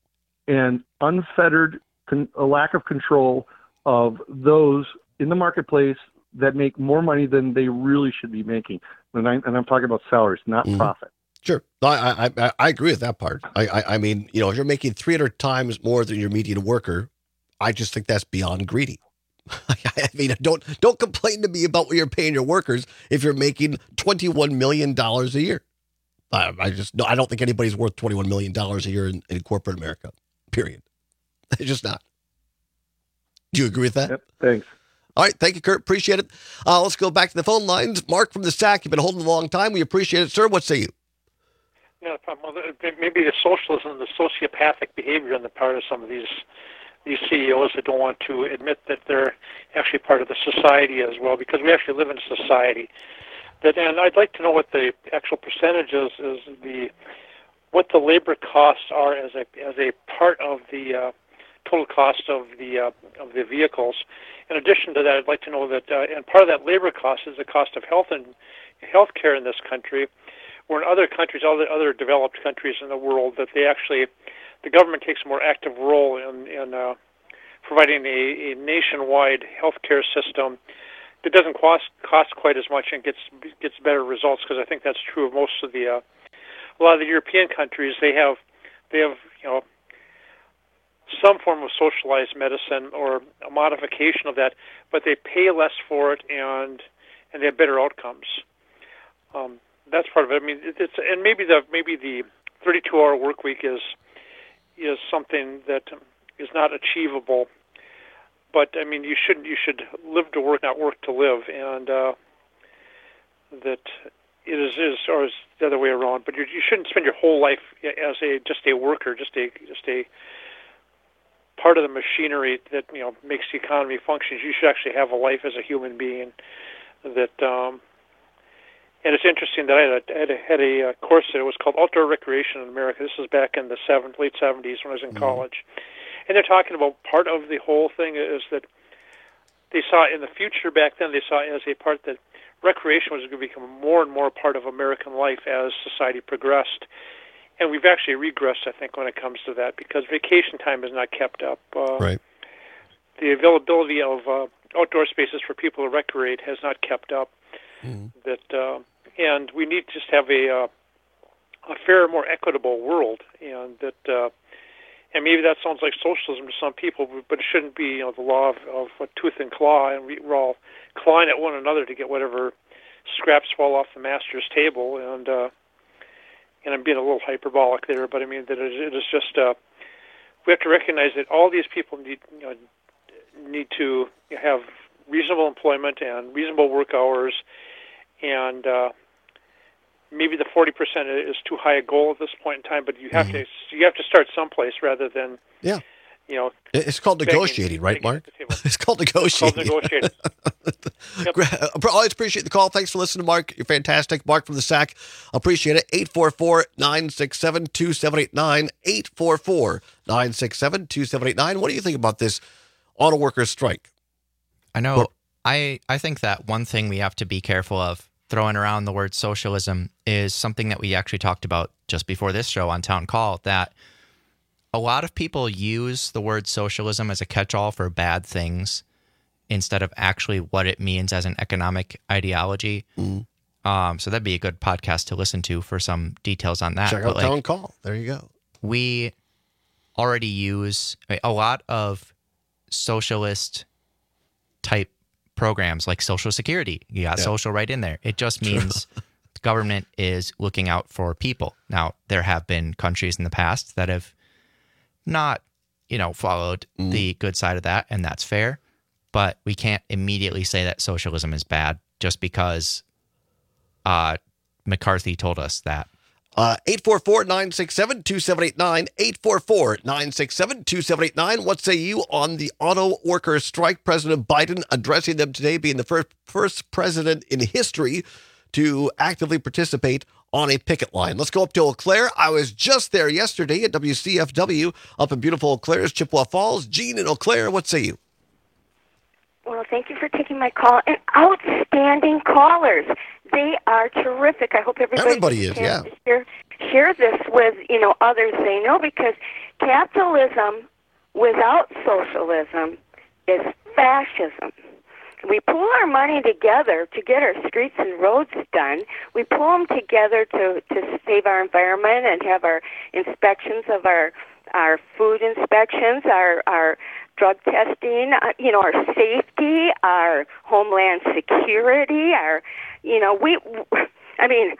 Speaker 8: and unfettered con- a lack of control of those in the marketplace that make more money than they really should be making. And, I, and I'm talking about salaries, not
Speaker 22: Mhm.
Speaker 8: profit.
Speaker 22: Sure. No, I, I I agree with that part. I, I I mean, you know, if you're making three hundred times more than your median worker, I just think that's beyond greedy. I mean, don't don't complain to me about what you're paying your workers if you're making twenty-one million dollars a year. I, I just no, I don't think anybody's worth twenty-one million dollars a year in, in corporate America. Period. It's just not. Do you agree with that?
Speaker 14: Yep. Thanks.
Speaker 22: All right. Thank you, Kurt. Appreciate it. Uh, let's go back to the phone lines. Mark from the S A C, you've been holding a long time. We appreciate it, sir. What say you?
Speaker 16: Yeah, maybe the socialism, the sociopathic behavior on the part of some of these these C E Os that don't want to admit that they're actually part of the society as well, because we actually live in a society. That, and I'd like to know what the actual percentages is, the what the labor costs are as a as a part of the uh, total cost of the uh, of the vehicles. In addition to that, I'd like to know that, uh, and part of that labor cost is the cost of health and health care in this country, where in other countries, other other developed countries in the world, that they actually, the government takes a more active role in in uh, providing a, a nationwide health care system that doesn't cost cost quite as much and gets gets better results. Because I think that's true of most of the uh, a lot of the European countries. They have they have you know. some form of socialized medicine or a modification of that, but they pay less for it and and they have better outcomes. Um, that's part of it. I mean, it, it's and maybe the maybe the thirty-two hour work week is is something that is not achievable. But I mean, you should you should live to work, not work to live, and uh, that it is is or is the other way around. But you, you shouldn't spend your whole life as a just a worker, just a just a part of the machinery that you know makes the economy function. You should actually have a life as a human being. That um, and it's interesting that I had a, had a, had a course that it was called Outdoor Recreation in America. This was back in the seven, late seventies when I was in mm-hmm. college, and they're talking about part of the whole thing is that they saw in the future back then they saw as a part that recreation was going to become more and more a part of American life as society progressed. And we've actually regressed, I think, when it comes to that, because vacation time is not kept up. Uh,
Speaker 22: right.
Speaker 16: The availability of uh, outdoor spaces for people to recreate has not kept up. Mm. That uh, and we need to just have a uh, a fairer, more equitable world, and that uh, and maybe that sounds like socialism to some people, but it shouldn't be. You know, the law of, of uh, tooth and claw, and we, we're all clawing at one another to get whatever scraps fall off the master's table, and. Uh, And I'm being a little hyperbolic there, but I mean that it is just uh, we have to recognize that all these people need you know, need to have reasonable employment and reasonable work hours, and uh, maybe the forty percent is too high a goal at this point in time. But you have mm-hmm. to you have to start someplace rather than
Speaker 22: yeah.
Speaker 16: You know,
Speaker 22: it's called negotiating, right, Mark? It's called negotiating.
Speaker 16: It's called negotiating.
Speaker 22: Yep. I always appreciate the call. Thanks for listening, Mark. You're fantastic. Mark from the S A C. Appreciate it. eight four four, nine six seven, two seven eight nine. eight four four, nine six seven, two seven eight nine. What do you think about this auto workers strike?
Speaker 1: I know. Or- I, I think that one thing we have to be careful of throwing around the word socialism is something that we actually talked about just before this show on Town Call, that a lot of people use the word socialism as a catch-all for bad things instead of actually what it means as an economic ideology. Mm. Um, so that'd be a good podcast to listen to for some details on that.
Speaker 22: Check out Town Call. There you go.
Speaker 1: We already use a lot of socialist type programs like Social Security. You got yeah. social right in there. It just means the government is looking out for people. Now, there have been countries in the past that have not, you know, followed mm. the good side of that, and that's fair. But we can't immediately say that socialism is bad just because uh, McCarthy told us that.
Speaker 22: Uh, eight four four, nine six seven, two seven eight nine, eight four four, nine six seven, two seven eight nine. What say you on the auto workers strike? President Biden addressing them today, being the first, first president in history to actively participate on a picket line. Let's go up to Eau Claire. I was just there yesterday at W C F W up in beautiful Eau Claire's Chippewa Falls. Gene in Eau Claire, what say you?
Speaker 18: Well, thank you for taking my call. And outstanding callers. They are terrific. I hope everybody,
Speaker 22: everybody is, yeah.
Speaker 18: Share, share this with, you know, others they know, because capitalism without socialism is fascism. we pool our money together to get our streets and roads done. We pool them together to, to save our environment and have our inspections of our our food inspections, our our drug testing, uh, you know, our safety, our homeland security, our, you know, we, I mean,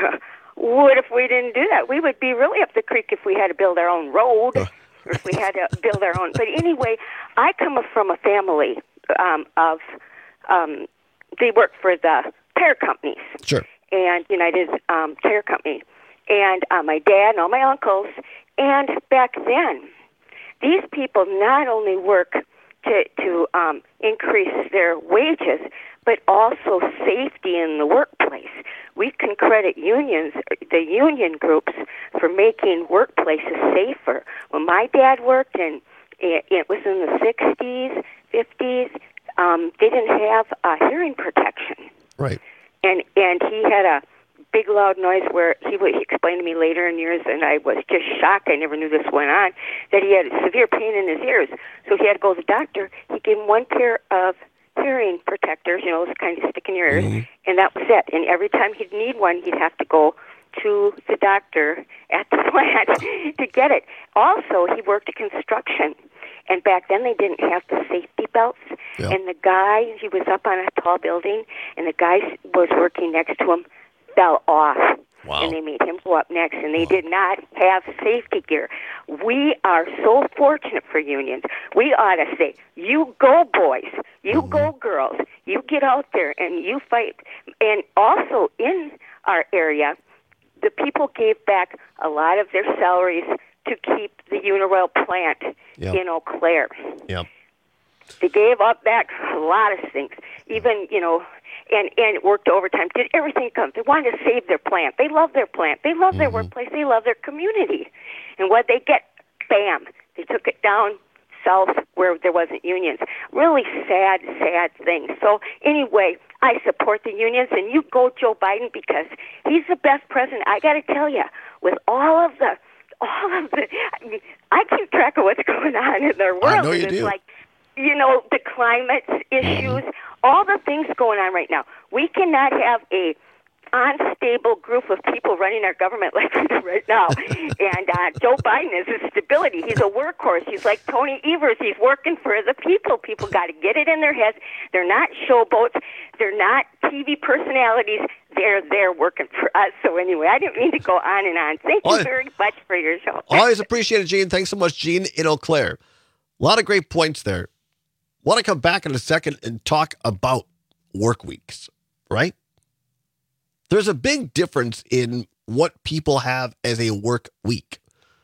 Speaker 18: what if we didn't do that? We would be really up the creek if we had to build our own road, or if we had to build our own. But anyway, I come from a family um, of, um, they work for the tire companies.
Speaker 22: Sure.
Speaker 18: And United um, Tire Company. And uh, my dad and all my uncles. And back then, these people not only work to, to um, increase their wages, but also safety in the workplace. We can credit unions, the union groups, for making workplaces safer. When my dad worked, and it, it was in the sixties, fifties, um, they didn't have uh, hearing protection.
Speaker 22: Right.
Speaker 18: And and he had a big loud noise where he, would, he explained to me later in years, and I was just shocked, I never knew this went on, that he had severe pain in his ears. So he had to go to the doctor. He gave him one pair of hearing protectors, you know, those kind of stick in your ears, mm-hmm. and that was it. And every time he'd need one, he'd have to go to the doctor at the plant to get it. Also, he worked at construction. And back then they didn't have the safety belts. Yep. And the guy, he was up on a tall building, and the guy was working next to him fell off. Wow. And they made him go up next, and they wow. did not have safety gear. We are so fortunate for unions. We ought to say, you go, boys. You mm-hmm. go, girls. You get out there, and you fight. And also in our area, the people gave back a lot of their salaries to keep the Uniroyal plant yep. in Eau Claire.
Speaker 22: Yep.
Speaker 18: They gave up back a lot of things, even, you know, and, and worked overtime, did everything come. They wanted to save their plant. They love their plant. They love mm-hmm. their workplace. They love their community. And what they get, bam, they took it down south where there wasn't unions. Really sad, sad thing. So anyway, I support the unions, and you go Joe Biden because he's the best president. I got to tell you, with all of the, all of the, I mean, I keep track of what's going on in their world.
Speaker 22: I know you
Speaker 18: it's
Speaker 22: do.
Speaker 18: Like, you know, the climate issues, all the things going on right now. We cannot have a unstable group of people running our government like we do right now. And uh, Joe Biden is a stability. He's a workhorse. He's like Tony Evers. He's working for the people. People got to get it in their heads. They're not showboats. They're not T V personalities. They're there working for us. So anyway, I didn't mean to go on and on. Thank you very much for your show.
Speaker 22: Always appreciate it, Gene. Thanks so much, Gene in Eau Claire. A lot of great points there. Want to come back in a second and talk about work weeks, right? There's a big difference in what people have as a work week.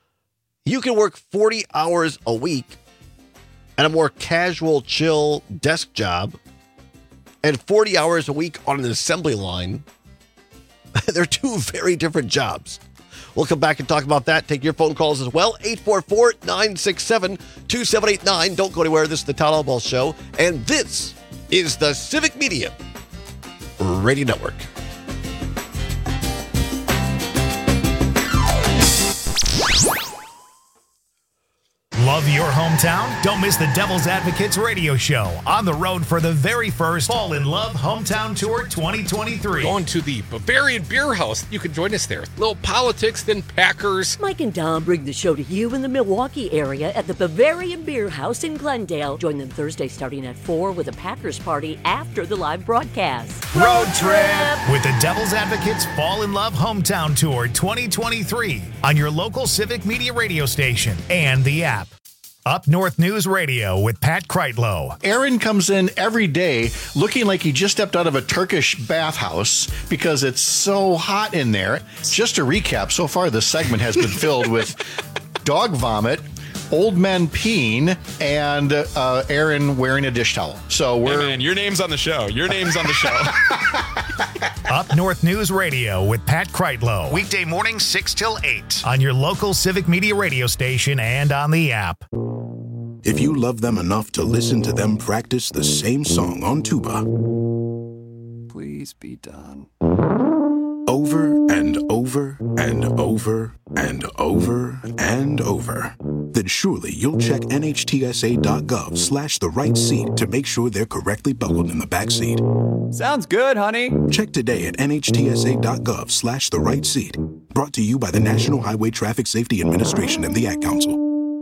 Speaker 22: You can work forty hours a week at a more casual, chill desk job and forty hours a week on an assembly line. They're two very different jobs. We'll come back and talk about that. Take your phone calls as well. eight four four, nine six seven, two seven eight nine. Don't go anywhere. This is the Todd Albaugh Show. And this is the Civic Media Radio Network.
Speaker 2: Love your hometown? Don't miss the Devil's Advocates radio show on the road for the very first Fall in Love Hometown Tour twenty twenty-three.
Speaker 26: Going to the Bavarian Beer House. You can join us there. Little politics, then Packers.
Speaker 19: Mike and Dom bring the show to you in the Milwaukee area at the Bavarian Beer House in Glendale. Join them Thursday starting at four with a Packers party after the live broadcast.
Speaker 2: Road trip with the Devil's Advocates Fall in Love Hometown Tour twenty twenty-three on your local Civic Media radio station and the app. Up North News Radio with Pat Kreitlow.
Speaker 6: Aaron comes in every day looking like he just stepped out of a Turkish bathhouse because it's so hot in there. Just to recap, so far this segment has been filled with dog vomit, old men peeing, and uh, Aaron wearing a dish towel. So we're...
Speaker 14: Hey man, your name's on the show. Your name's on the show.
Speaker 2: Up North News Radio with Pat Kreitlow. Weekday mornings six till eight on your local Civic Media radio station and on the app.
Speaker 21: If you love them enough to listen to them practice the same song on tuba,
Speaker 23: please be done.
Speaker 21: Over and over and over and over and over, then surely you'll check nhtsa.gov slash the right seat to make sure they're correctly buckled in the back seat.
Speaker 4: Sounds good, honey.
Speaker 21: Check today at nhtsa.gov slash the right seat. Brought to you by the National Highway Traffic Safety Administration and the Ad Council.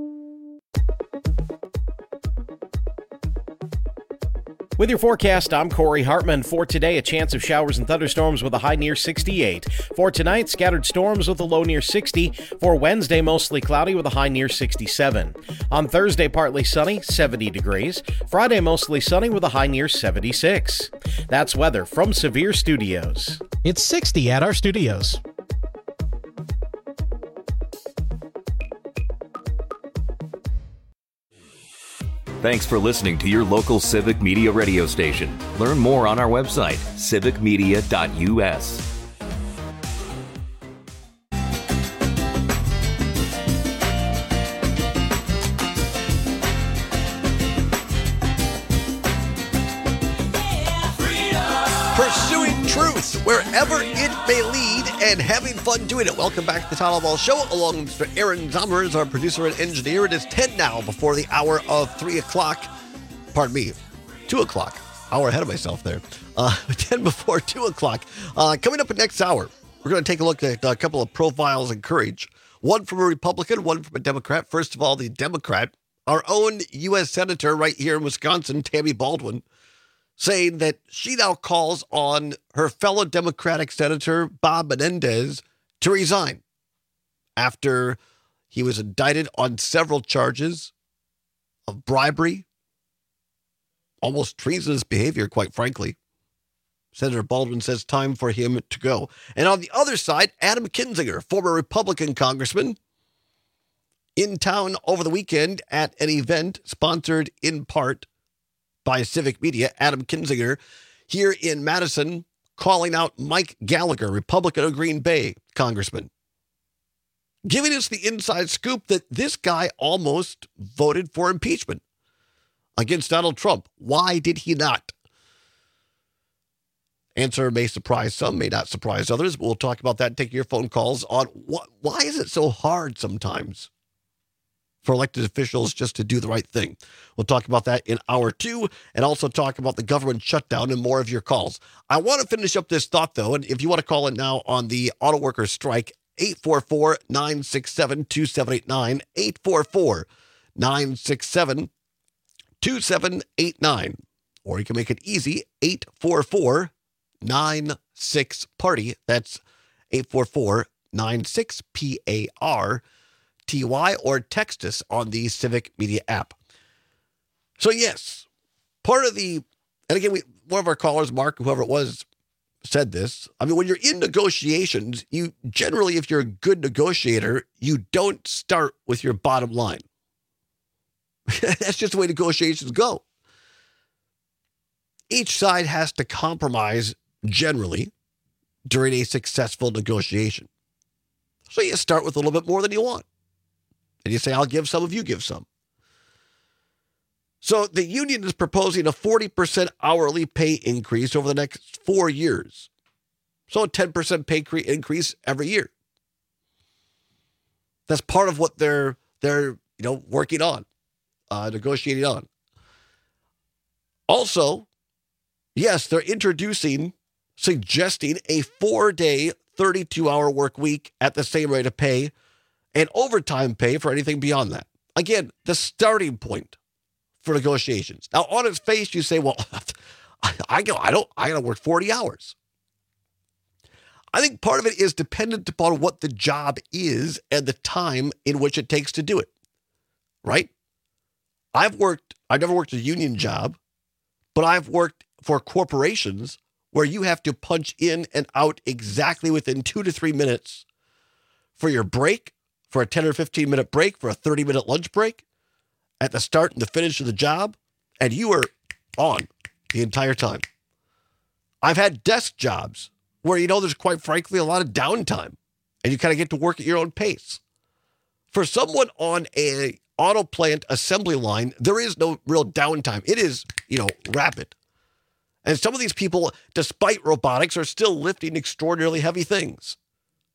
Speaker 7: With your forecast, I'm Corey Hartman. For today, a chance of showers and thunderstorms with a high near sixty-eight. For tonight, scattered storms with a low near sixty. For Wednesday, mostly cloudy with a high near sixty-seven. On Thursday, partly sunny, seventy degrees. Friday, mostly sunny with a high near seventy-six. That's weather from Severe Studios.
Speaker 9: It's sixty at our studios.
Speaker 12: Thanks for listening to your local Civic Media radio station. Learn more on our website, civic media dot u s.
Speaker 22: Pursuing truth wherever it may lead and having fun doing it. Welcome back to the Tyler Ball Show. Along with Mister Aaron Zommers, our producer and engineer. It is ten now before the hour of three o'clock. Pardon me, two o'clock. Hour ahead of myself there. Uh, ten before two o'clock. Uh, coming up in next hour, we're going to take a look at a couple of profiles in courage. One from a Republican, one from a Democrat. First of all, the Democrat, our own U S Senator right here in Wisconsin, Tammy Baldwin, saying that she now calls on her fellow Democratic Senator Bob Menendez to resign after he was indicted on several charges of bribery, almost treasonous behavior, quite frankly. Senator Baldwin says time for him to go. And on the other side, Adam Kinzinger, former Republican congressman, in town over the weekend at an event sponsored in part by Civic Media. Adam Kinzinger here in Madison calling out Mike Gallagher, Republican of Green Bay congressman, giving us the inside scoop that this guy almost voted for impeachment against Donald Trump. Why did he not? Answer may surprise some, may not surprise others, but we'll talk about that and take your phone calls on what, why is it so hard sometimes for elected officials just to do the right thing. We'll talk about that in hour two and also talk about the government shutdown and more of your calls. I want to finish up this thought, though, and if you want to call in now on the auto workers strike, eight four four, nine six seven, two seven eight nine, eight four four, nine six seven, two seven eight nine. Or you can make it easy, eight four four, nine six, party. That's eight four four, nine six, P A R T Y, or text us on the Civic Media app. So yes, part of the, and again, we, one of our callers, Mark, whoever it was, said this. I mean, when you're in negotiations, you generally, if you're a good negotiator, you don't start with your bottom line. That's just the way negotiations go. Each side has to compromise generally during a successful negotiation. So you start with a little bit more than you want. And you say, I'll give some if you give some. So the union is proposing a forty percent hourly pay increase over the next four years. So a ten percent pay increase every year. That's part of what they're, they're you know, working on, uh, negotiating on. Also, yes, they're introducing, suggesting a four-day, thirty-two hour work week at the same rate of pay, and overtime pay for anything beyond that. Again, the starting point for negotiations. Now, on its face, you say, well, I go, I don't, I got to work forty hours. I think part of it is dependent upon what the job is and the time in which it takes to do it, right? I've worked, I've never worked a union job, but I've worked for corporations where you have to punch in and out exactly within two to three minutes for your break, for a ten or fifteen minute break, for a thirty minute lunch break, at the start and the finish of the job, and you are on the entire time. I've had desk jobs where, you know, there's quite frankly a lot of downtime, and you kind of get to work at your own pace. For someone on a auto plant assembly line, there is no real downtime. It is, you know, rapid. And some of these people, despite robotics, are still lifting extraordinarily heavy things.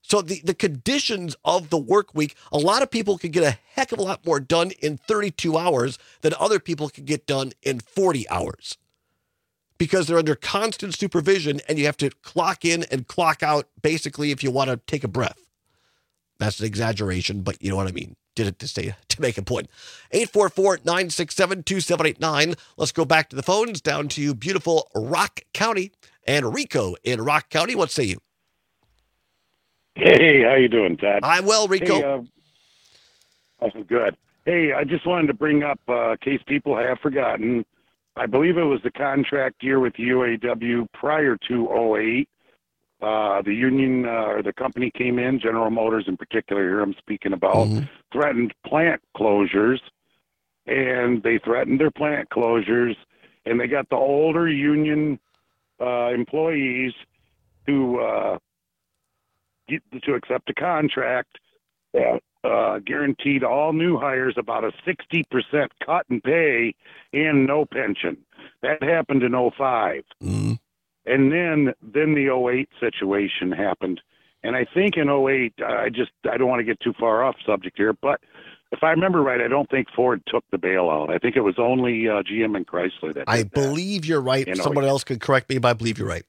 Speaker 22: So the, the conditions of the work week, a lot of people can get a heck of a lot more done in thirty-two hours than other people can get done in forty hours. Because they're under constant supervision and you have to clock in and clock out basically if you want to take a breath. That's an exaggeration, but you know what I mean. Did it to say to make a point. eight four four, nine six seven, two seven eight nine. Let's go back to the phones down to beautiful Rock County. And Rico in Rock County, what say you?
Speaker 8: Hey, how you doing, Todd?
Speaker 22: I'm well, Rico.
Speaker 8: Hey, uh, oh, good. Hey, I just wanted to bring up, uh, in case people have forgotten, I believe it was the contract year with U A W prior to oh eight. Uh, the union uh, or the company came in, General Motors in particular here I'm speaking about, mm-hmm. threatened plant closures, and they threatened their plant closures, and they got the older union uh, employees to uh, get, to accept a contract that uh, guaranteed all new hires about a sixty percent cut in pay and no pension. That happened in oh five.
Speaker 22: Mm-hmm.
Speaker 8: And then then the oh eight situation happened. And I think in oh eight, I just, I don't want to get too far off subject here, but if I remember right, I don't think Ford took the bailout. I think it was only uh, G M and Chrysler that did
Speaker 22: I
Speaker 8: that.
Speaker 22: believe you're right.
Speaker 8: You know,
Speaker 22: Someone else could correct me, but I believe you're right.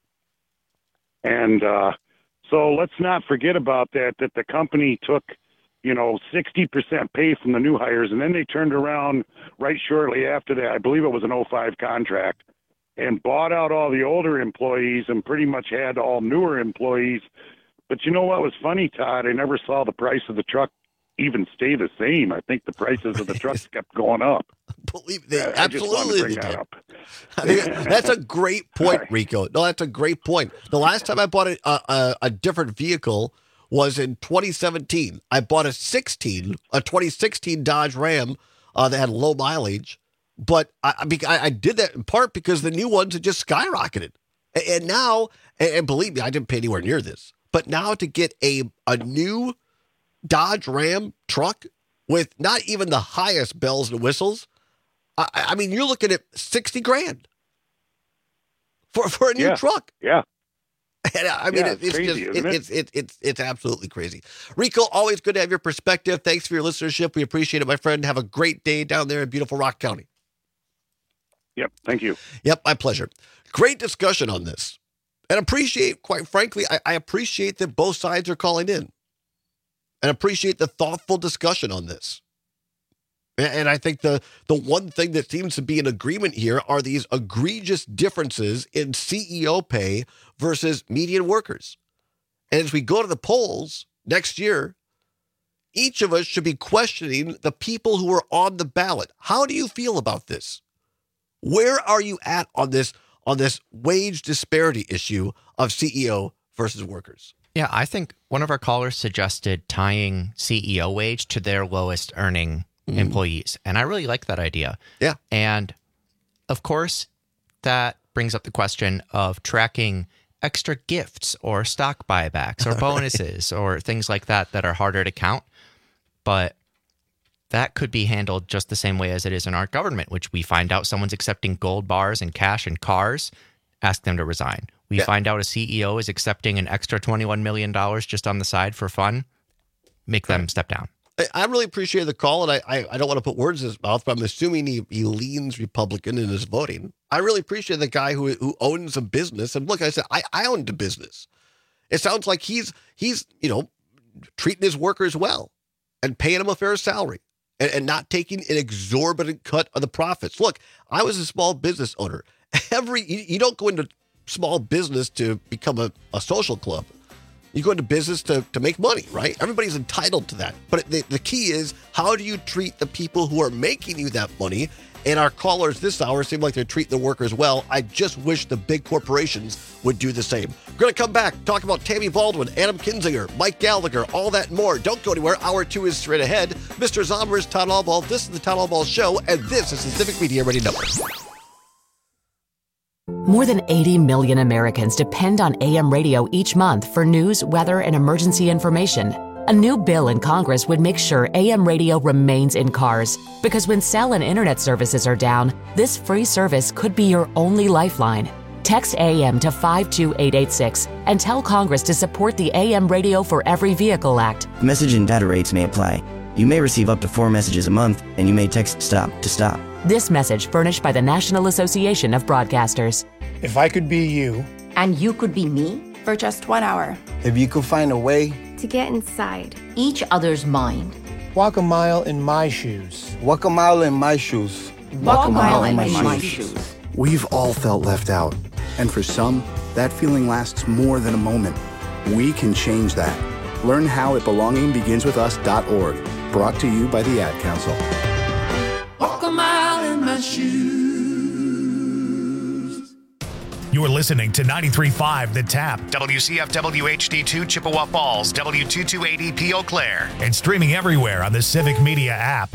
Speaker 8: And uh, so let's not forget about that, that the company took, you know, sixty percent pay from the new hires, and then they turned around right shortly after that. I believe it was an oh five contract, and bought out all the older employees and pretty much had all newer employees. But you know what was funny, Todd? I never saw the price of the truck even stay the same. I think the prices of the trucks kept going up.
Speaker 22: Believe they,
Speaker 8: I,
Speaker 22: absolutely.
Speaker 8: I bring
Speaker 22: they
Speaker 8: that
Speaker 22: did.
Speaker 8: up.
Speaker 22: I think that's a great point, Rico. No, that's a great point. The last time I bought a, a, a different vehicle was in twenty seventeen. I bought a sixteen, a twenty sixteen Dodge Ram uh, that had low mileage. But I, I, I did that in part because the new ones had just skyrocketed. And, and now, and, and believe me, I didn't pay anywhere near this. But now to get a, a new Dodge Ram truck with not even the highest bells and whistles, I, I mean, you're looking at sixty grand for, for a new
Speaker 8: yeah.
Speaker 22: truck.
Speaker 8: Yeah.
Speaker 22: And I mean,
Speaker 8: yeah,
Speaker 22: it's,
Speaker 8: it's crazy,
Speaker 22: just,
Speaker 8: isn't
Speaker 22: it,
Speaker 8: it?
Speaker 22: it's, it, it's, it's absolutely crazy. Rico, always good to have your perspective. Thanks for your listenership. We appreciate it, my friend. Have a great day down there in beautiful Rock County.
Speaker 8: Yep. Thank you.
Speaker 22: Yep. My pleasure. Great discussion on this. And appreciate, quite frankly, I, I appreciate that both sides are calling in and appreciate the thoughtful discussion on this. And, and I think the, the one thing that seems to be an agreement here are these egregious differences in C E O pay versus median workers. And as we go to the polls next year, each of us should be questioning the people who are on the ballot. How do you feel about this? Where are you at on this on this wage disparity issue of C E O versus workers?
Speaker 1: Yeah, I think one of our callers suggested tying C E O wage to their lowest earning mm. employees. And I really like that idea.
Speaker 22: Yeah.
Speaker 1: And of course, that brings up the question of tracking extra gifts or stock buybacks or bonuses or things like that that are harder to count. But that could be handled just the same way as it is in our government, which we find out someone's accepting gold bars and cash and cars, ask them to resign. We
Speaker 22: Yeah.
Speaker 1: find out a C E O is accepting an extra twenty-one million dollars just on the side for fun, make them step down.
Speaker 22: I- I really appreciate the call, and I, I, I don't want to put words in his mouth, but I'm assuming he, he leans Republican in his voting. I really appreciate the guy who who owns a business. And look, I said, I, I owned a business. It sounds like he's, he's you know, treating his workers well and paying them a fair salary. And, and not taking an exorbitant cut of the profits. Look, I was a small business owner. Every you, you don't go into small business to become a, a social club. You go into business to, to make money, right? Everybody's entitled to that. But the, the key is, how do you treat the people who are making you that money? And our callers this hour seem like they're treating the workers well. I just wish the big corporations would do the same. We're going to come back, talk about Tammy Baldwin, Adam Kinzinger, Mike Gallagher, all that and more. Don't go anywhere. Hour two is straight ahead. Mister Zombers, Todd Allball. This is the Todd Allball Show, and this is the Civic Media Radio Network.
Speaker 3: More than eighty million Americans depend on A M radio each month for news, weather, and emergency information. A new bill in Congress would make sure A M radio remains in cars, because when cell and internet services are down, this free service could be your only lifeline. Text A M to five two eight eight six and tell Congress to support the A M Radio for Every Vehicle Act.
Speaker 10: Message and data rates may apply. You may receive up to four messages a month, and you may text STOP to stop.
Speaker 3: This message furnished by the National Association of Broadcasters.
Speaker 11: If I could be you.
Speaker 13: And you could be me.
Speaker 15: For just one hour.
Speaker 11: If you could find a way.
Speaker 15: To get inside.
Speaker 13: Each other's mind.
Speaker 11: Walk a mile in my shoes.
Speaker 24: Walk a mile in my shoes.
Speaker 13: Walk, Walk a mile, mile in, in my, my shoes. shoes.
Speaker 25: We've all felt left out. And for some, that feeling lasts more than a moment. We can change that. Learn how at belonging begins with us dot org. Brought to you by the Ad Council.
Speaker 27: Walk a mile in my shoes.
Speaker 2: You're listening to ninety-three point five The Tap, W C F W H D two Chippewa Falls, W two two eight zero P Eau Claire, and streaming everywhere on the Civic Media app.